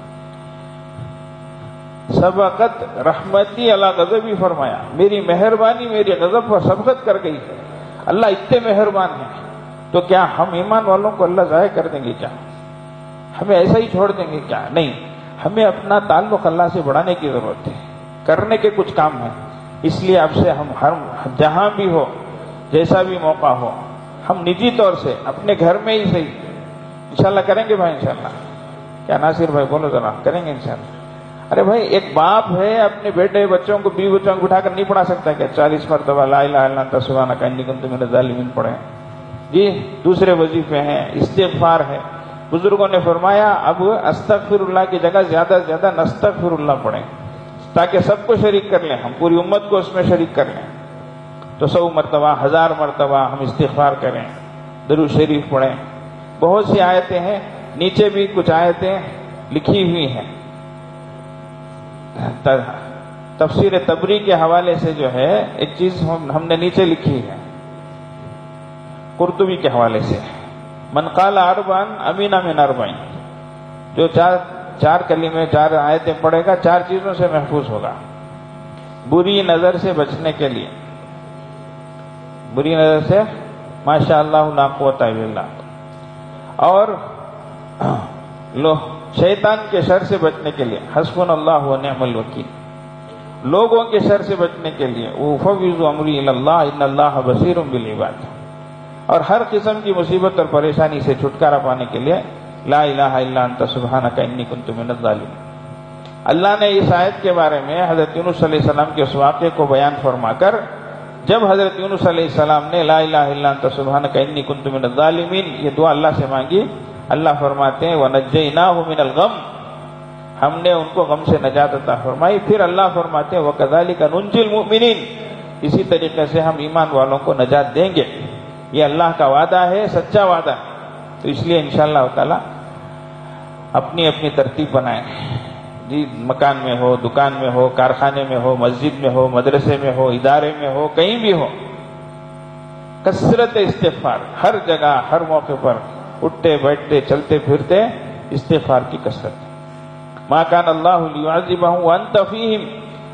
سبقت رحمتی علی غضبی فرمایا، میری مہربانی میری غضب پر سبقت کر گئی ہے. اللہ اتنے مہربان ہیں. تو کیا ہم ایمان والوں کو اللہ ضائع کر دیں گے؟ کیا ہمیں ایسا ہی چھوڑ دیں گے؟ کیا نہیں. ہمیں اپنا تعلق اللہ سے بڑھانے کی ضرورت ہے. کرنے کے کچھ کام ہیں. اس لیے اب سے ہم ہر جہاں بھی ہو، جیسا بھی موقع ہو، ہم نجی طور سے اپنے گھر میں ہی صحیح انشاءاللہ کریں گے. بھائی انشاءاللہ کیا ناصر بھائی بولو ذرا، کریں گے انشاءاللہ. ارے بھائی ایک باپ ہے اپنے بیٹے بچوں کو، بیوی بچوں کو بٹھا کر نہیں پڑھا سکتا کیا چالیس مرتبہ لا الہ الا انت سبحانک انی کنت من الظالمین پڑھیں؟ جی دوسرے وظیفے ہیں، استغفار ہے. بزرگوں نے فرمایا اب استغفر اللہ کی جگہ زیادہ سے زیادہ نستغفر اللہ پڑھیں، تاکہ سب کو شریک کر لیں، ہم پوری امت کو اس میں شریک کر لیں. تو سو مرتبہ، ہزار مرتبہ ہم استغفار کریں، درود شریف پڑھیں. بہت سی آیتیں ہیں، نیچے بھی کچھ آیتیں لکھی ہوئی ہیں. تفسیر تبری کے حوالے سے جو ہے ایک چیز ہم نے نیچے لکھی ہے، قرطبی کے حوالے سے، من قال اربعن امین من اربعین، جو چار چار کلمے چار آیتیں پڑھے گا چار چیزوں سے محفوظ ہوگا. بری نظر سے بچنے کے لیے، بری نظر سے ماشاء اللہ لا قوت الا باللہ، اور لو شیطان کے شر سے بچنے کے لیے حسبنا اللہ و نعم الوکیل، لوگوں کے شر سے بچنے کے لیے وفوض امری الی اللہ ان اللہ بصیر بالعباد، اور ہر قسم کی مصیبت اور پریشانی سے چھٹکارا پانے کے لیے لا الہ الا انت سبحانک انی کنت من الظالمین. اللہ نے اس آیت کے بارے میں حضرت یونس علیہ السلام کے اس واقعے کو بیان فرما کر، جب حضرت یونس علیہ السلام نے لا الہ الا انت سبحانک انی کنت من الظالمین یہ دعا اللہ سے مانگی، اللہ فرماتے ہیں وَنَجَّيْنَاهُ مِنَ الْغَمِّ، ہم نے ان کو غم سے نجات عطا فرمائی. پھر اللہ فرماتے ہیں وَكَذَلِكَ نُنْجِي الْمُؤْمِنِينَ، اسی طریقے سے ہم ایمان والوں کو نجات دیں گے. یہ اللہ کا وعدہ ہے، سچا وعدہ ہے. تو اس لیے انشاءاللہ تعالی اپنی اپنی ترتیب بنائیں. جی مکان میں ہو، دکان میں ہو، کارخانے میں ہو، مسجد میں ہو، مدرسے میں ہو، ادارے میں ہو، کہیں بھی ہو، کثرت استغفار ہر جگہ ہر موقع پر، اٹھتے بیٹھتے چلتے پھرتے استغفار کی کثرت. ما کان اللہ لیعذبہم وانت فیہم،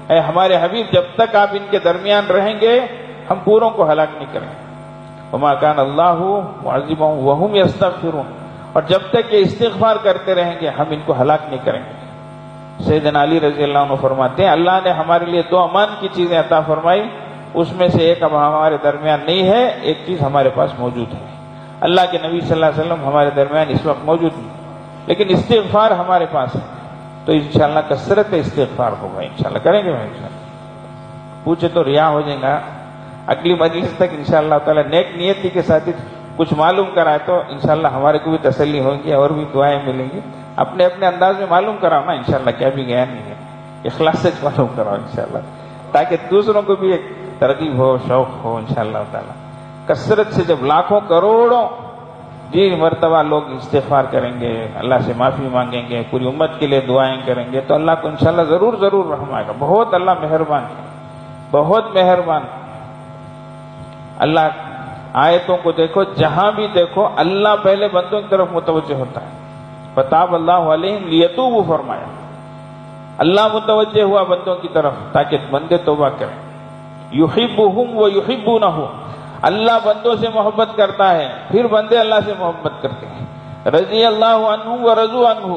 اے ہمارے حبیب جب تک آپ ان کے درمیان رہیں گے ہم پوروں کو ہلاک نہیں کریں گے. وما کان اللہ معذبهم وهم یستغفرون، اور جب تک یہ استغفار کرتے رہیں گے ہم ان کو ہلاک نہیں کریں گے. سیدنا علی رضی اللہ عنہ فرماتے ہیں اللہ نے ہمارے لیے دو امان کی چیزیں عطا فرمائی، اس میں سے ایک اب ہمارے درمیان نہیں ہے، ایک چیز ہمارے پاس موجود ہے. اللہ کے نبی صلی اللہ علیہ وسلم ہمارے درمیان اس وقت موجود نہیں، لیکن استغفار ہمارے پاس ہے. تو انشاءاللہ کثرت استغفار ہوگا، انشاءاللہ کریں گے. میں انشاءاللہ پوچھے تو ریا ہو جائے گا. اگلی مجلس تک انشاءاللہ تعالی نیک نیتی کے ساتھ کچھ معلوم کرائے تو انشاءاللہ ہمارے کو بھی تسلی ہوگی اور بھی دعائیں ملیں گی. اپنے اپنے انداز میں معلوم کراؤ نا انشاءاللہ، کیا بھی گیا نہیں ہے، اخلاص سے معلوم کراؤ انشاءاللہ، تاکہ دوسروں کو بھی ایک ترغیب ہو، شوق ہو انشاءاللہ تعالی. کثرت سے جب لاکھوں کروڑوں جی مرتبہ لوگ استغفار کریں گے، اللہ سے معافی مانگیں گے، پوری امت کے لیے دعائیں کریں گے تو اللہ کو انشاءاللہ ضرور ضرور رحم آئے گا. بہت اللہ مہربان ہے، بہت مہربان. اللہ آیتوں کو دیکھو، جہاں بھی دیکھو اللہ پہلے بندوں کی طرف متوجہ ہوتا ہے. فتاب اللہ علیہم لیتوبوا فرمایا، اللہ متوجہ ہوا بندوں کی طرف تاکہ بندے توبہ کریں. یحبہم ویحبونہ، اللہ بندوں سے محبت کرتا ہے پھر بندے اللہ سے محبت کرتے ہیں. رضی اللہ عنہم ورضوا عنہ،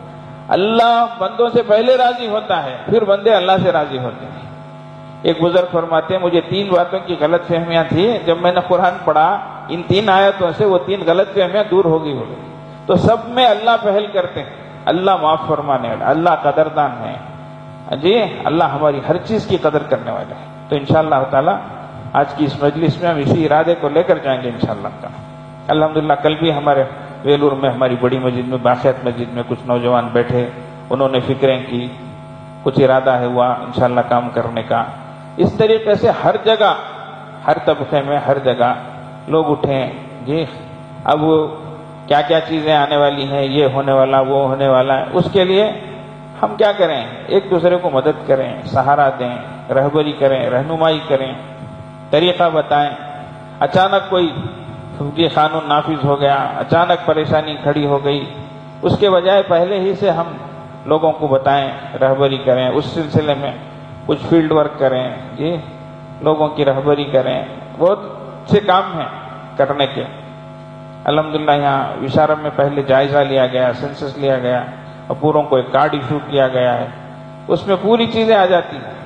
اللہ بندوں سے پہلے راضی ہوتا ہے پھر بندے اللہ سے راضی ہوتے ہیں. ایک بزرگ فرماتے ہیں مجھے تین باتوں کی غلط فہمیاں تھیں، جب میں نے قرآن پڑھا ان تین آیتوں سے وہ تین غلط فہمیاں دور ہو گئی ہو گئی. تو سب میں اللہ پہل کرتے ہیں، اللہ معاف فرمانے والا، اللہ قدردان ہے جی، اللہ ہماری ہر چیز کی قدر کرنے والا ہے. تو انشاءاللہ تعالی آج کی اس مجلس میں ہم اسی ارادے کو لے کر جائیں گے انشاءاللہ تعالی. الحمدللہ کل بھی ہمارے ویلور میں ہماری بڑی مسجد میں باقیات مسجد میں کچھ نوجوان بیٹھے، انہوں نے فکریں کی، کچھ ارادہ ہے ہوا انشاءاللہ کام کرنے کا. اس طریقے سے ہر جگہ ہر طبقے میں ہر جگہ لوگ اٹھیں جی. اب کیا کیا چیزیں آنے والی ہیں، یہ ہونے والا وہ ہونے والا ہے، اس کے لیے ہم کیا کریں، ایک دوسرے کو مدد کریں، سہارا دیں، رہبری کریں، رہنمائی کریں، طریقہ بتائیں. اچانک کوئی جی قانون نافذ ہو گیا، اچانک پریشانی کھڑی ہو گئی، اس کے بجائے پہلے ہی سے ہم لوگوں کو بتائیں، رہبری کریں، اس سلسلے میں کچھ فیلڈ ورک کریں جی، لوگوں کی رہبری کریں. بہت سے کام ہیں کرنے کے. الحمدللہ یہاں وشارم میں پہلے جائزہ لیا گیا، سینسس لیا گیا اور پوروں کو ایک کارڈ ایشو کیا گیا ہے. اس میں پوری چیزیں آ جاتی ہیں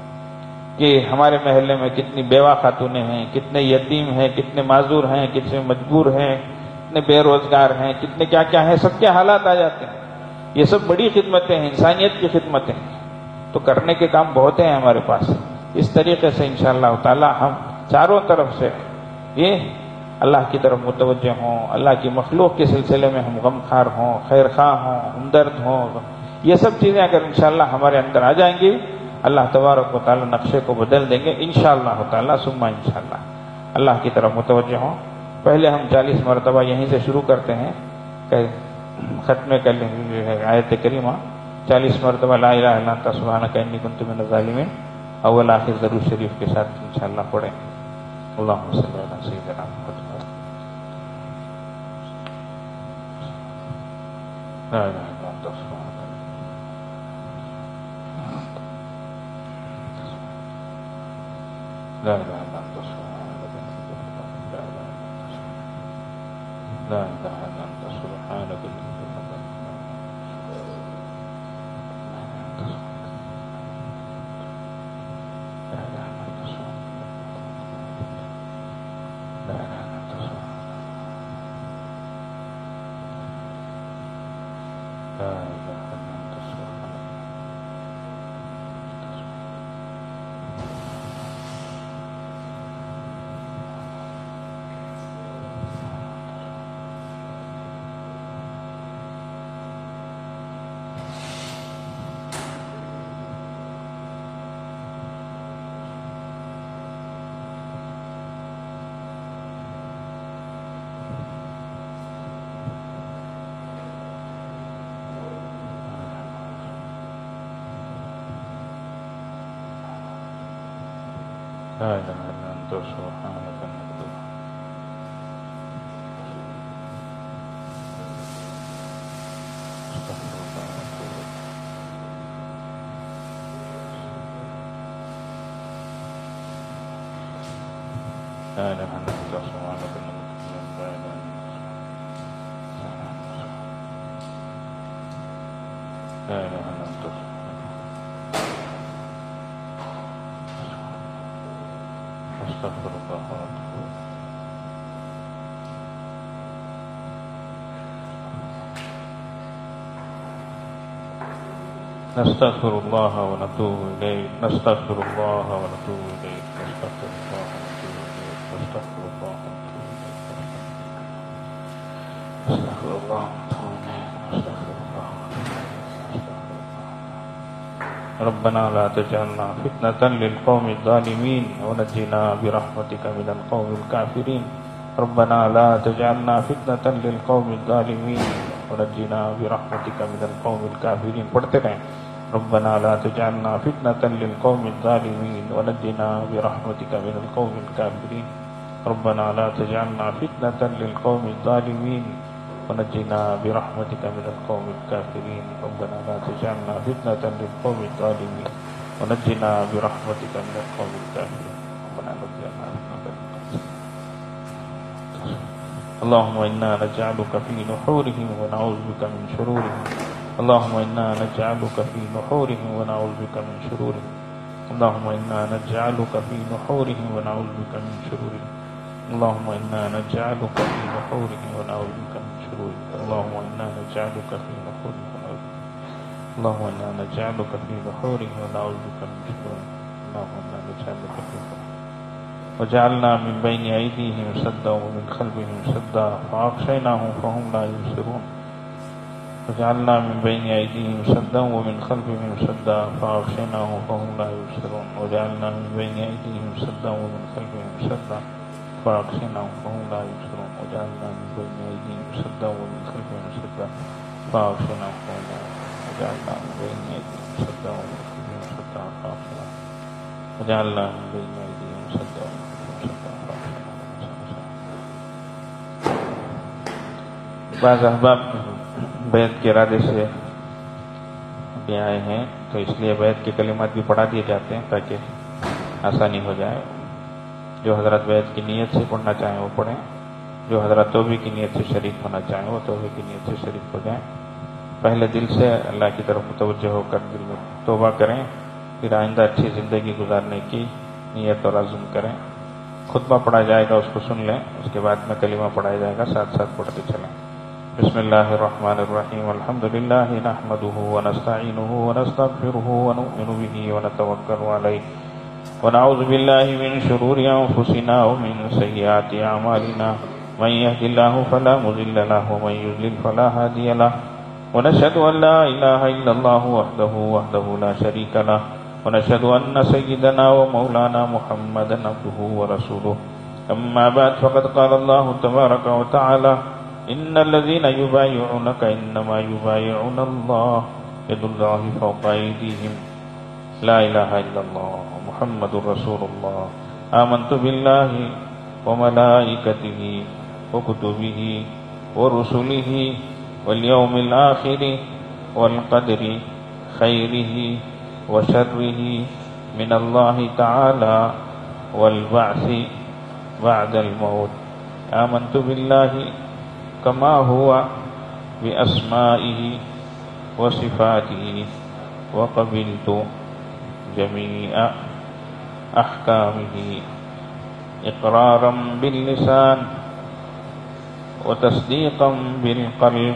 کہ ہمارے محلے میں کتنی بیوہ خاتونیں ہیں، کتنے یتیم ہیں، کتنے معذور ہیں، کتنے مجبور ہیں، کتنے بے روزگار ہیں، کتنے کیا کیا ہیں، سب کے حالات آ جاتے ہیں. یہ سب بڑی خدمتیں ہیں، انسانیت کی خدمتیں ہیں. تو کرنے کے کام بہت ہیں ہمارے پاس. اس طریقے سے انشاءاللہ تعالی ہم چاروں طرف سے یہ اللہ کی طرف متوجہ ہوں، اللہ کی مخلوق کے سلسلے میں ہم غم خار ہوں، خیر خواہ ہوں، ہمدرد ہوں. یہ سب چیزیں اگر انشاءاللہ ہمارے اندر آ جائیں گی اللہ تبارک و تعالی نقشے کو بدل دیں گے انشاءاللہ تعالی ثم انشاءاللہ. اللہ کی طرف متوجہ ہوں. پہلے ہم چالیس مرتبہ یہیں سے شروع کرتے ہیں کہ ختم کر لیں گے آیت کریمہ چالیس مرتبہ لا الہ الا انت سبحانک انی کنت من الظالمین اول آخر درود شریف کے ساتھ انشاءاللہ پڑھیں. اللہم صلی علی سیدنا محمد. لا الہ الا انت سبحانک لا الہ الا انت سبحانک لا الہ الا انت سبحانک لا الہ الا انت سبحانک لا إله إلا أنت سبحانك إني كنت من الظالمين. لا إله إلا أنت أستغفر الله وأتوب إليه. نستغفر الله ونتوب إليه. نستغفر الله ونتوب إليه. نستغفر الله ونتوب إليه. نستغفر الله ونتوب إليه. نستغفر الله ونتوب إليه. نستغفر الله ونتوب إليه. ربنا لا تجعلنا فتنة للقوم الظالمين ونجنا برحمتك من القوم الكافرين. ربنا لا تجعلنا فتنة للقوم الظالمين ونجنا برحمتك من القوم الكافرين. پڑھتے رہیں. ربنا لا تجعلنا فتنة للقوم الظالمين ونجنا برحمتك من القوم الكافرين. ربنا لا تجعلنا فتنة للقوم الظالمين ونجنا برحمتك من القوم الكافرين. ربنا لا تجعلنا فتنة للقوم الظالمين ونجنا برحمتك من القوم الكافرين. ربنا لا تجعلنا فتنة. اللهم إنا نجعلك في نحورهم ونعوذ بك من شرورهم. اللهم إنا نجعلك في نحورهم ونعوذ بك من شرورهم. اللهم إنا نجعلك في نحورهم ونعوذ بك من شرورهم. اللهم إنا نجعلك في نحورهم ونعوذ بك من شرورهم. اللهم إنا نجعلك في نحورهم ونعوذ بك. اللهم إنا نجعلك في نحورهم ونعوذ بك من شرورهم. اللهم إنا نجعلك في نحورهم وجعلنا من بين أيديهم سدا ومن خلفهم سدا فأغشيناهم فهم لا يبصرون. وجعلنا من بين أيديهم سدا ومن خلفهم سدا فأغشيناهم فهم لا يبصرون. وجعلنا من بين أيديهم سدا ومن خلفهم سدا فأغشيناهم فهم لا يبصرون. وجعلنا من بين أيديهم سدا ومن خلفهم سدا فأغشيناهم فهم لا يبصرون. وجعلنا من بين أيديهم سدا ومن خلفهم سدا فأغشيناهم. وجعلنا من بين أيديهم سدا ومن خلفهم سدا فأغشيناهم. بعض احباب بیعت کے ارادے سے بھی آئے ہیں تو اس لیے بیعت کے کلمات بھی پڑھا دیے جاتے ہیں تاکہ آسانی ہو جائے. جو حضرات بیعت کی نیت سے پڑھنا چاہیں وہ پڑھیں. جو حضرات توبہ کی نیت سے شریک ہونا چاہیں وہ توبہ کی نیت سے شریک ہو جائیں. پہلے دل سے اللہ کی طرف متوجہ ہو کر دل میں توبہ کریں. پھر آئندہ اچھی زندگی گزارنے کی نیت اور عزم کریں. خطبہ پڑھا جائے گا اس کو سن لیں. اس کے بعد میں کلمہ پڑھایا جائے گا ساتھ ساتھ پڑھتے چلیں. بسم اللہ الرحمن الرحیم. الحمد للہ نحمده ونستعینه ونستغفره ونؤمن به ونتوکل علیہ ونعوذ باللہ من شرور انفسنا ومن سیئات اعمالنا. من يهد الله فلا مضل له ومن يضلل فلا هادي له. ونشهد ان لا اله الا الله وحده وحده لا شريك له. ونشهد ان سيدنا ومولانا محمدا عبده ورسوله. اما بعد فقد قال الله تبارك وتعالى ان الذين يبايعونك انما يبايعون الله يد الله فوق ايديهم. لا اله الا الله محمد رسول الله. آمنت بالله وملائكته وكتبه ورسله واليوم الآخر والقدر خيره وشره من الله تعالى والبعث بعد الموت. آمنت بالله كما هو بأسمائه وصفاته وقبلت جميع أحكامه إقرارا باللسان وتصديقا بالقلب.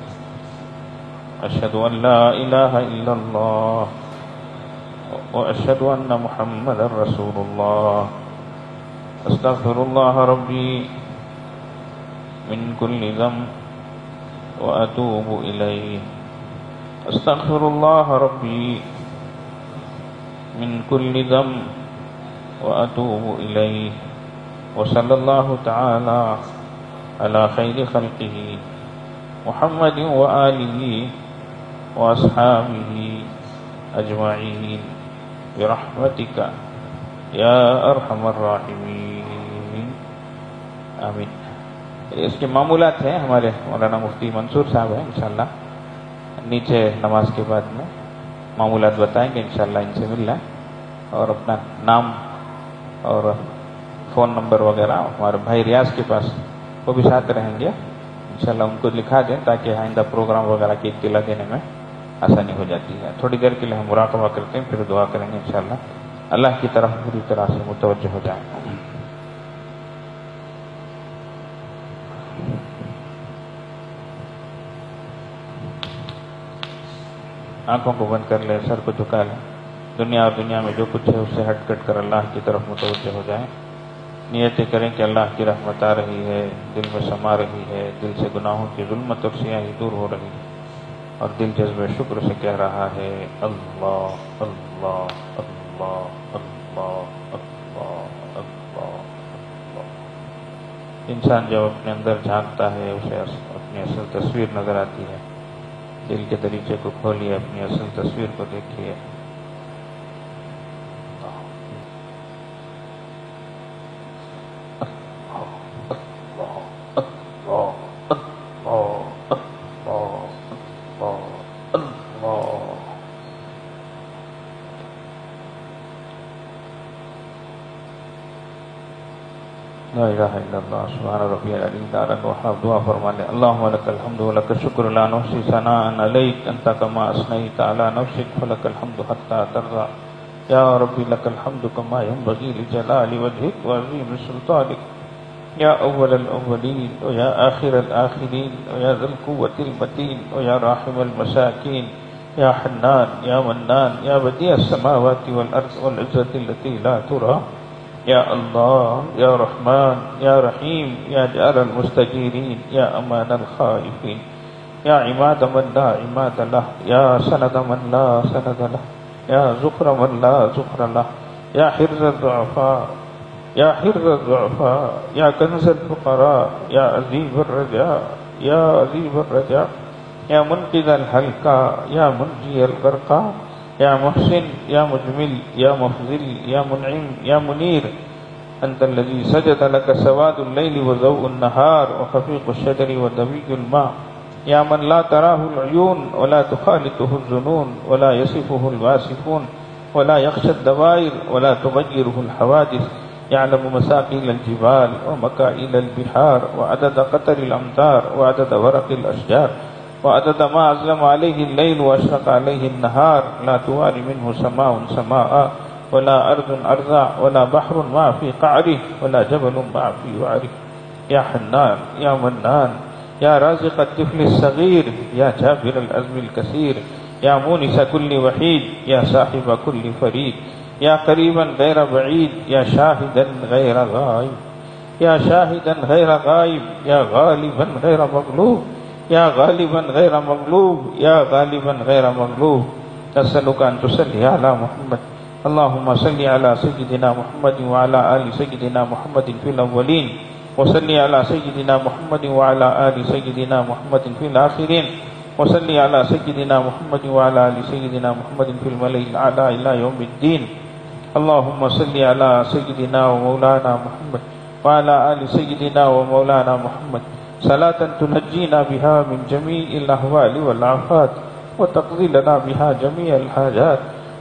أشهد أن لا إله إلا الله وأشهد أن محمدا رسول الله. أستغفر الله ربي من كل ذنب وأتوب إليه. أستغفر الله ربي من كل ذنب وأتوب إليه. وصلى الله تعالى على خير خلقه محمد وآله وأصحابه أجمعين برحمتك يا أرحم الراحمين. آمین. اس کے معمولات ہیں ہمارے مولانا مفتی منصور صاحب ہیں انشاءاللہ نیچے نماز کے بعد میں معمولات بتائیں گے انشاءاللہ ان سے ملنا اور اپنا نام اور فون نمبر وغیرہ ہمارے بھائی ریاض کے پاس، وہ بھی ساتھ رہیں گے انشاءاللہ، ان کو لکھا دیں تاکہ آئندہ پروگرام وغیرہ کی اطلاع دینے میں آسانی ہو جاتی ہے۔ تھوڑی دیر کے لیے ہم مراقبہ کرتے ہیں، پھر دعا کریں گے انشاءاللہ اللہ کی طرف پوری طرح سے متوجہ ہو جائیں۔ آنکھوں کو بند کر لیں، سر کو جھکا لیں، دنیا اور دنیا میں جو کچھ ہے اس سے ہٹ کٹ کر اللہ کی طرف متوجہ ہو جائیں۔ نیتیں کریں کہ اللہ کی رحمت آ رہی ہے، دل میں سما رہی ہے، دل سے گناہوں کی ظلمت اور سیاہی دور ہو رہی ہے، اور دل جذب شکر سے کہہ رہا ہے اللہ اللہ اللہ اللہ اللہ اللہ۔ انسان جب اپنے اندر جھانکتا ہے اسے اپنی اصل تصویر نظر آتی ہے۔ دل کے دریچے کو کھولیے، اپنی اصل تصویر کو دیکھیے۔ لا الہ الا اللہ سبحان ربی العلی العظیم۔ وحاب دعا فرما لیں۔ اللہم لک الحمد ولک الشکر لا نحصی ثناء علیک انت کما اثنیت علی نفسک فلک الحمد حتی ترضى۔ یا ربی لک الحمد کما ینبغی لجلال وجهک وعظیم سلطانک۔ یا اول الاولین ویا آخر الاخرین ویا ذی القوة المتین ویا راحم المساکین یا حنان یا منان یا بدیع السماوات والارض والعزة التي لا ترى۔ یا اللہ یا رحمان یا رحیم یا جار المستجیرین یا امان الخائفین یا عماد من لا عماد لہ یا سند من لا سند لہ یا ذخر من لا ذخر لہ یا حرز الضعفاء یا حرز الضعفاء یا کنز الفقراء یا عزیز الرجاء یا عزیز الرجاء یا منقذ الحلقہ یا منجی الغرقہ یا محسن یا مجمل یا مفضل یا منعم یا منیر۔ انت الذي سجد لك سواد الليل وضوء النهار وخفيق الشجر ودوي الماء یا من لا تراه العيون ولا تخالطه الظنون ولا يصفه الواصفون ولا يخشى الدوائر ولا تغيره الحوادث يعلم مساقيل الجبال ومكائل البحار وعدد قطر الأمطار وعدد ورق الأشجار وعدد ما أظلم عليه الليل وأشرق عليه النهار لا تواري منه سماء سماء ولا أرض أرضا ولا بحر ما في قعره ولا جبل ما في وعره يا حنان يا منان يا رازق الطفل الصغير يا جابر العزم الكثير يا مونس كل وحيد يا صاحب كل فريد يا قريبا غير بعيد يا شاهدا غير غائب يا شاهدا غير غائب يا غالبا غير مغلوب یا غالبا غیر مغلوب یا غالبا غیر مغلوب۔ نسألک ان تصلی علی محمد اللہم صلی علی سیدنا محمد وعلی آل سیدنا محمد فی الاولین وصلی علی سیدنا محمد وعلی آل سیدنا محمد فی الآخرین وصلی علی سیدنا محمد وعلی آل سیدنا محمد فی الملأ الاعلی الی یوم الدین۔ اللہم صلی علی سیدنا ومولانا محمد وعلی آل سیدنا ومولانا محمد صلاة تنجينا بها من جميع الأهوال والآفات وتقضي لنا بها جميع الحاجات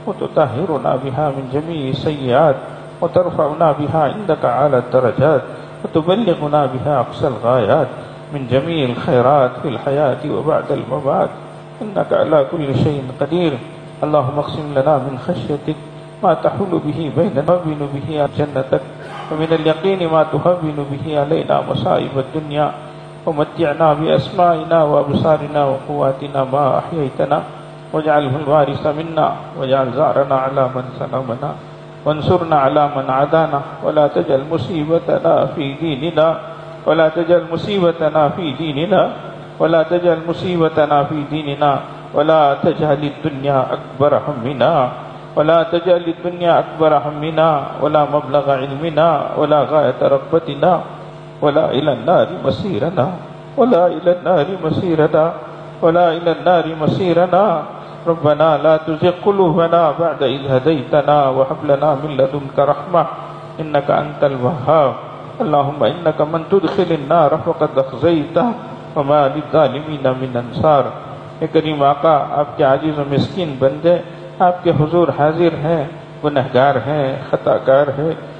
وتطهرنا بها من جميع السيئات وترفعنا بها عندك على الدرجات وتبلغنا بها أقصى الغايات من جميع الخيرات في الحياة وبعد الممات إنك على كل شيء قدير۔ اللهم اقسم لنا من خشيتك ما تحول به بيننا وبين به جنتك ومن اليقين ما تهون به علينا مصائب الدنيا ومتعنا بأسمائنا وأبصارنا وقواتنا ما أحييتنا واجعله الوارث منا واجعل ثأرنا على من ظلمنا وانصرنا على من عادانا ولا تجعل مصيبتنا في ديننا ولا تجعل مصيبتنا في ديننا ولا تجعل مصيبتنا في ديننا ولا تجعل الدنيا أكبر همنا ولا تجعل الدنيا أكبر همنا ولا مبلغ علمنا ولا غاية رغبتنا ولا إلى النار مسيرنا ولا إلى النار مسيرنا ولا إلى النار مسيرنا۔ ربنا لا تزغ قلوبنا بعد إذ هديتنا وهب لنا من لدنك رحمة إنك أنت الوهاب۔ اللهم إنك من تدخل النار فقد أخزيته وما للظالمين من انصار۔ اے کریم آقا، آپ کے عاجز و مسکین بندے آپ کے حضور حاضر ہیں، گنہگار ہیں، خطا کار ہیں،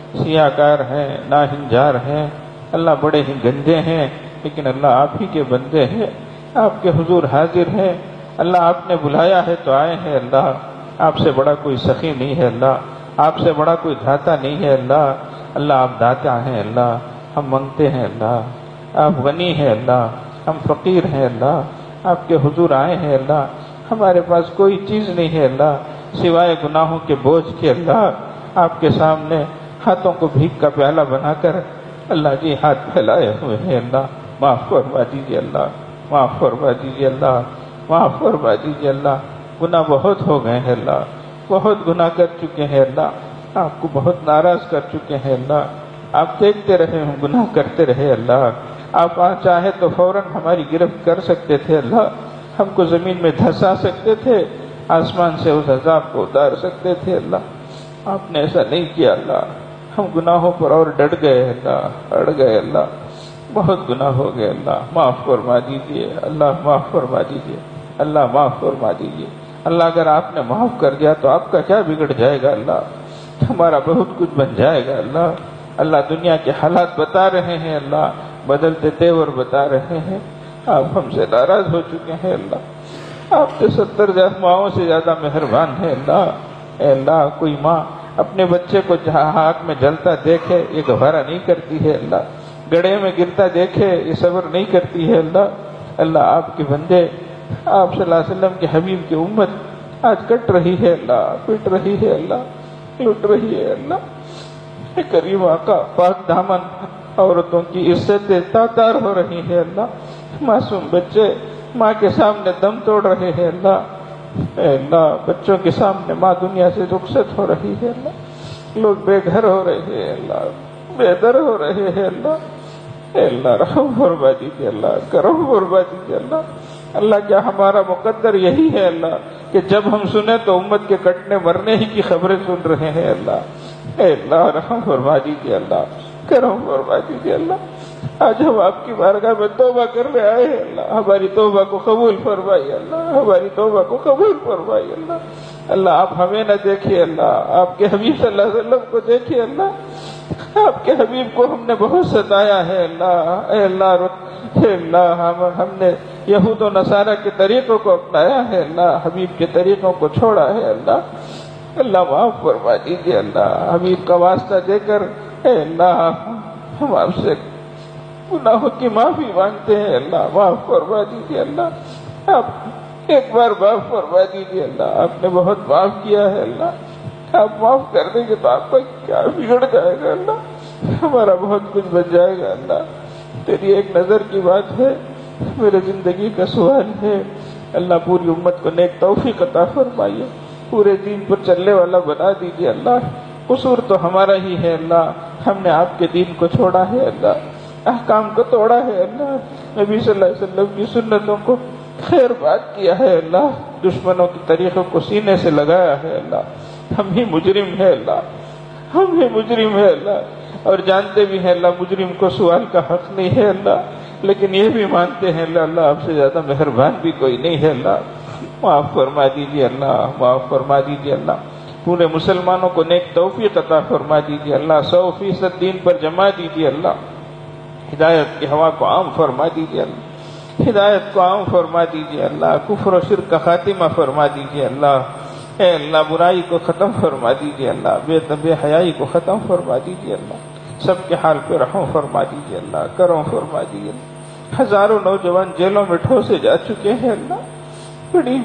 سیاہ کار ہیں، ناہنجار ہیں، اللہ بڑے ہی گندے ہیں، لیکن اللہ آپ ہی کے بندے ہیں، آپ کے حضور حاضر ہیں۔ اللہ آپ نے بلایا ہے تو آئے ہیں۔ اللہ آپ سے بڑا کوئی سخی نہیں ہے، اللہ آپ سے بڑا کوئی داتا نہیں ہے۔ اللہ اللہ آپ داتا ہیں، اللہ ہم منگتے ہیں، اللہ آپ غنی ہیں، اللہ ہم فقیر ہیں، اللہ آپ کے حضور آئے ہیں۔ اللہ ہمارے پاس کوئی چیز نہیں ہے، اللہ سوائے گناہوں کے بوجھ کے۔ اللہ آپ کے سامنے ہاتھوں کو بھیک کا پیالہ بنا کر اللہ جی ہاتھ پھیلائے ہوئے ہیں۔ اللہ معاف فرما دیجیے، اللہ معاف فرما دیجیے، اللہ معاف فرما دیجیے۔ اللہ گناہ بہت ہو گئے ہیں، اللہ بہت گناہ کر چکے ہیں، اللہ آپ کو بہت ناراض کر چکے ہیں۔ اللہ آپ دیکھتے رہے ہم گناہ کرتے رہے۔ اللہ آپ آ چاہے تو فوراً ہماری گرفت کر سکتے تھے، اللہ ہم کو زمین میں دھسا سکتے تھے، آسمان سے اس عذاب کو اتار سکتے تھے۔ اللہ آپ نے ایسا نہیں کیا۔ اللہ ہم گناہوں پر اور ڈٹ گئے، اللہ اڑ گئے، اللہ بہت گناہ ہو گئے۔ اللہ معاف فرما دیجیے، اللہ معاف فرما دیجیے، اللہ معاف فرما دیجیے۔ اللہ اگر آپ نے معاف کر دیا تو آپ کا کیا بگڑ جائے گا؟ اللہ ہمارا بہت کچھ بن جائے گا۔ اللہ اللہ دنیا کے حالات بتا رہے ہیں، اللہ بدلتے تیور بتا رہے ہیں، آپ ہم سے ناراض ہو چکے ہیں۔ اللہ آپ سے ستر ماؤں سے زیادہ مہربان ہے۔ اللہ اے اللہ کوئی ماں اپنے بچے کو جہاں آگ میں جلتا دیکھے یہ گوارا نہیں کرتی ہے، اللہ گڑھے میں گرتا دیکھے یہ صبر نہیں کرتی ہے۔ اللہ اللہ آپ کے بندے، آپ صلی اللہ علیہ وسلم کے حبیب کی امت آج کٹ رہی ہے، اللہ پٹ رہی ہے، اللہ لٹ رہی ہے۔ اللہ کریم آقا پاک دامن عورتوں کی عزتیں تاتار ہو رہی ہے۔ اللہ معصوم بچے ماں کے سامنے دم توڑ رہے ہیں۔ اللہ اے اللہ بچوں کے سامنے ماں دنیا سے رخصت ہو رہی ہے۔ اللہ لوگ بے گھر ہو رہے ہیں، اللہ بے در ہو رہے ہیں۔ اللہ اے اللہ رحم فرما دیجیے، اللہ کرم فرما دیجیے۔ اللہ اللہ کیا ہمارا مقدر یہی ہے اللہ کہ جب ہم سنیں تو امت کے کٹنے مرنے ہی کی خبریں سن رہے ہیں؟ اللہ اے اللہ رحم فرما دیجیے، اللہ کرم فرما دیجیے۔ اللہ آج ہم آپ کی بارگاہ میں توبہ کرنے آئے ہیں، اللہ ہماری توبہ کو قبول فرمائیے، اللہ ہماری توبہ کو قبول فرمائیے۔ اللہ اللہ آپ ہمیں نہ دیکھیے، اللہ آپ کے حبیب صلی اللہ علیہ وسلم کو دیکھیے۔ اللہ آپ کے حبیب کو ہم نے بہت ستایا ہے، اللہ اے اللہ اے اللہ ہم ہم نے یہود و نصارہ کے طریقوں کو اپنایا ہے، اللہ حبیب کے طریقوں کو چھوڑا ہے۔ اللہ اللہ معاف فرما دیجیے، اللہ حبیب کا واسطہ دے کر اے اللہ ہم آپ سے گناہوں کی معافی مانگتے ہیں، اللہ معاف فرما دیجیے۔ اللہ آپ ایک بار معاف فرما دیجیے، اللہ آپ نے بہت معاف کیا ہے، اللہ آپ معاف کر دیں گے تو آپ کا کیا بگڑ جائے گا؟ اللہ ہمارا بہت کچھ بچ جائے گا۔ اللہ تیری ایک نظر کی بات ہے، میرے زندگی کا سوال ہے، اللہ پوری امت کو نیک توفیق عطا فرمائیے، پورے دین پر چلنے والا بنا دیجیے۔ اللہ قصور تو ہمارا ہی ہے، اللہ ہم نے آپ کے دین کو چھوڑا ہے، اللہ احکام کو توڑا ہے، اللہ نبی صلی اللہ علیہ وسلم کی سنتوں کو خیر بات کیا ہے، اللہ دشمنوں کے طریقوں کو سینے سے لگایا ہے۔ اللہ ہم ہی مجرم ہے، اللہ ہم ہی مجرم ہے، اللہ اور جانتے بھی ہیں اللہ مجرم کو سوال کا حق نہیں ہے، اللہ لیکن یہ بھی مانتے ہیں اللہ اللہ آپ سے زیادہ مہربان بھی کوئی نہیں ہے۔ اللہ معاف فرما دیجیے، اللہ معاف فرما دیجیے، اللہ پورے مسلمانوں کو نیک توفیق عطا فرما دیجیے، اللہ سو فیصد دین پر جما دیجیے، اللہ ہدایت کی ہوا کو عام فرما دیجیے، اللہ ہدایت کو عام فرما دیجیے، اللہ کفر و شرک کا خاتمہ فرما دیجیے، اللہ اے اللہ برائی کو ختم فرما دیجیے، اللہ بے بے حیائی کو ختم فرما دیجیے، اللہ سب کے حال پہ رحم فرما دیجیے، اللہ کرم فرما دیجیے۔ ہزاروں نوجوان جیلوں میں ٹھوسے جا چکے ہیں، اللہ بڑی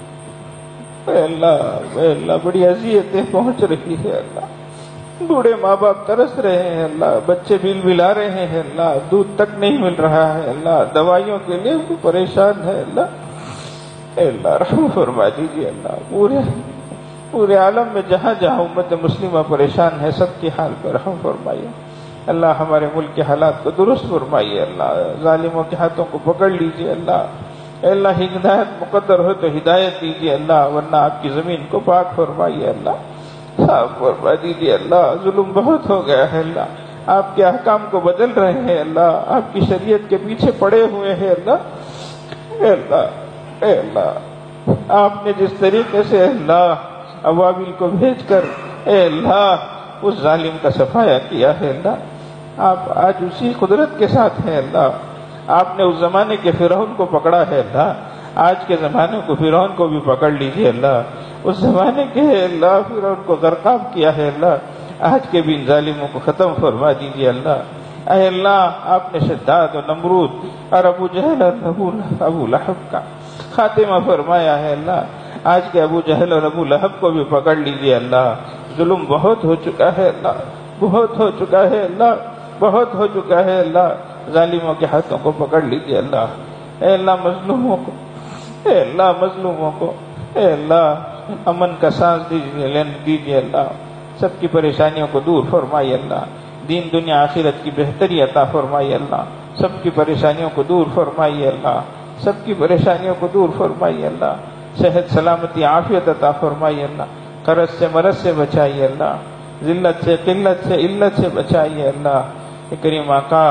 اے اللہ اے اللہ بڑی اذیتیں پہنچ رہی ہے، اللہ بوڑھے ماں باپ ترس رہے ہیں، اللہ بچے بل بلا رہے ہیں، اللہ دودھ تک نہیں مل رہا ہے، اللہ دوائیوں کے لیے بھی پریشان ہے، اللہ اے اللہ رحم فرما دیجیے، اللہ پورے پورے عالم میں جہاں جہاں امت مسلمہ پریشان ہے سب کے حال پر رحم فرمائیے، اللہ ہمارے ملک کے حالات کو درست فرمائیے، اللہ ظالموں کے ہاتھوں کو پکڑ لیجیے، اللہ اے اللہ ہدایت مقدر ہو تو ہدایت دیجیے، اللہ ورنہ آپ کی زمین کو پاک فرمائیے، اللہ صاف فرما دیجیے، اللہ ظلم بہت ہو گیا ہے، اللہ آپ کے احکام کو بدل رہے ہیں، اللہ آپ کی شریعت کے پیچھے پڑے ہوئے ہیں، اللہ اے اللہ اے اللہ آپ نے جس طریقے سے اللہ ابابیل کو بھیج کر اے اللہ اس ظالم کا صفایا کیا ہے اللہ. آپ آج اسی قدرت کے ساتھ ہیں اللہ. آپ نے اس زمانے کے فرعون کو پکڑا ہے اللہ. آج کے زمانے کو فرعون کو بھی پکڑ لیجیے اللہ. اس زمانے کے اللہ فرعون کو غرقاب کیا ہے اللہ. آج کے بھی ان ظالموں کو ختم فرما دیجیے اللہ. اے اللہ آپ نے شداد و نمرود اور ابو جہل اور ابو ابو لہب کا خاتمہ فرمایا ہے اللہ. آج کے ابو جہل اور ابو لہب کو بھی پکڑ لیجیے اللہ. ظلم بہت ہو چکا ہے اللہ, بہت ہو چکا ہے اللہ, بہت ہو چکا ہے اللہ. ظالموں کے ہاتھوں کو پکڑ لیجیے اللہ. اے اللہ مظلوموں کو, اے اللہ مظلوموں کو, اے اللہ امن کا سانس دیجیے لینے دیجیے اللہ. سب کی پریشانیوں کو دور فرمائیے اللہ. دین دنیا آخرت کی بہتری عطا فرمائیے اللہ. سب کی پریشانیوں کو دور فرمائیے اللہ. سب کی پریشانیوں کو دور فرمائیے اللہ. صحت سلامتی عافیت عطا فرمائیے اللہ. قرض سے مرض سے بچائیے اللہ. ذلت سے قلت سے علت سے بچائیے اللہ. کریم آقا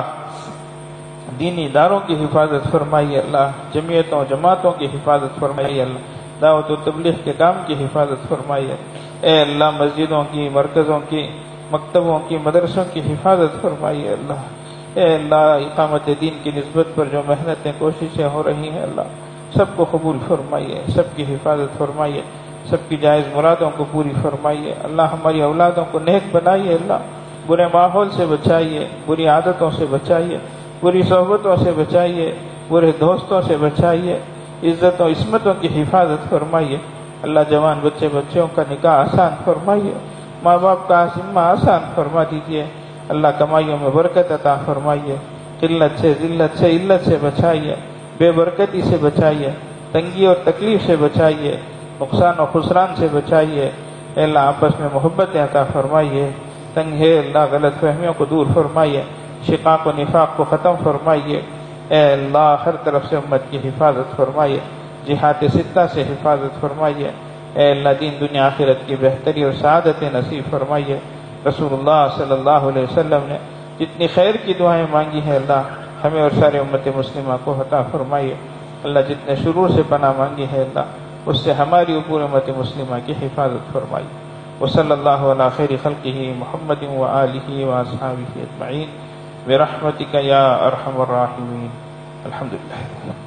دینی اداروں کی حفاظت فرمائیے اللہ. جمعیتوں جماعتوں کی حفاظت فرمائیے اللہ. دعوت و تبلیغ کے کام کی حفاظت فرمائیے. اے اللہ مسجدوں کی, مرکزوں کی, مکتبوں کی, مدرسوں کی حفاظت فرمائیے اللہ. اے اللہ اقامت دین کی نسبت پر جو محنتیں کوششیں ہو رہی ہیں اللہ سب کو قبول فرمائیے. سب کی حفاظت فرمائیے. سب کی جائز مرادوں کو پوری فرمائیے اللہ. ہماری اولادوں کو نیک بنائیے اللہ. برے ماحول سے بچائیے, بری عادتوں سے بچائیے, بری صحبتوں سے بچائیے, برے دوستوں سے بچائیے. عزت و عصمتوں کی حفاظت فرمائیے اللہ. جوان بچے بچوں کا نکاح آسان فرمائیے. ماں باپ کا ذمہ آسان فرما دیجیے اللہ. کمائیوں میں برکت عطا فرمائیے. قلت سے, ذلت سے, علت سے بچائیے. بے برکتی سے بچائیے. تنگی اور تکلیف سے بچائیے. نقصان و خسران سے بچائیے. اے اللہ آپس میں محبت عطا فرمائیے. تنگ ہے اللہ غلط فہمیوں کو دور فرمائیے. شقاق و نفاق کو ختم فرمائیے. اے اللہ ہر طرف سے امت کی حفاظت فرمائیے. جہاد ستہ سے حفاظت فرمائیے. اے اللہ دین دنیا آخرت کی بہتری اور سعادت نصیب فرمائیے. رسول اللہ صلی اللہ علیہ وسلم نے جتنی خیر کی دعائیں مانگی ہیں اللہ ہمیں اور سارے امت مسلمہ کو عطا فرمائیے اللہ. جتنے شرور سے پناہ مانگی ہے اللہ اس سے ہماری اور پورے امت مسلمہ کی حفاظت فرمائیے. وصلی اللہ علی خیر خلقہ محمد وآلہ واصحابہ اجمعین برحمتک یا ارحم الراحمین. الحمدللہ.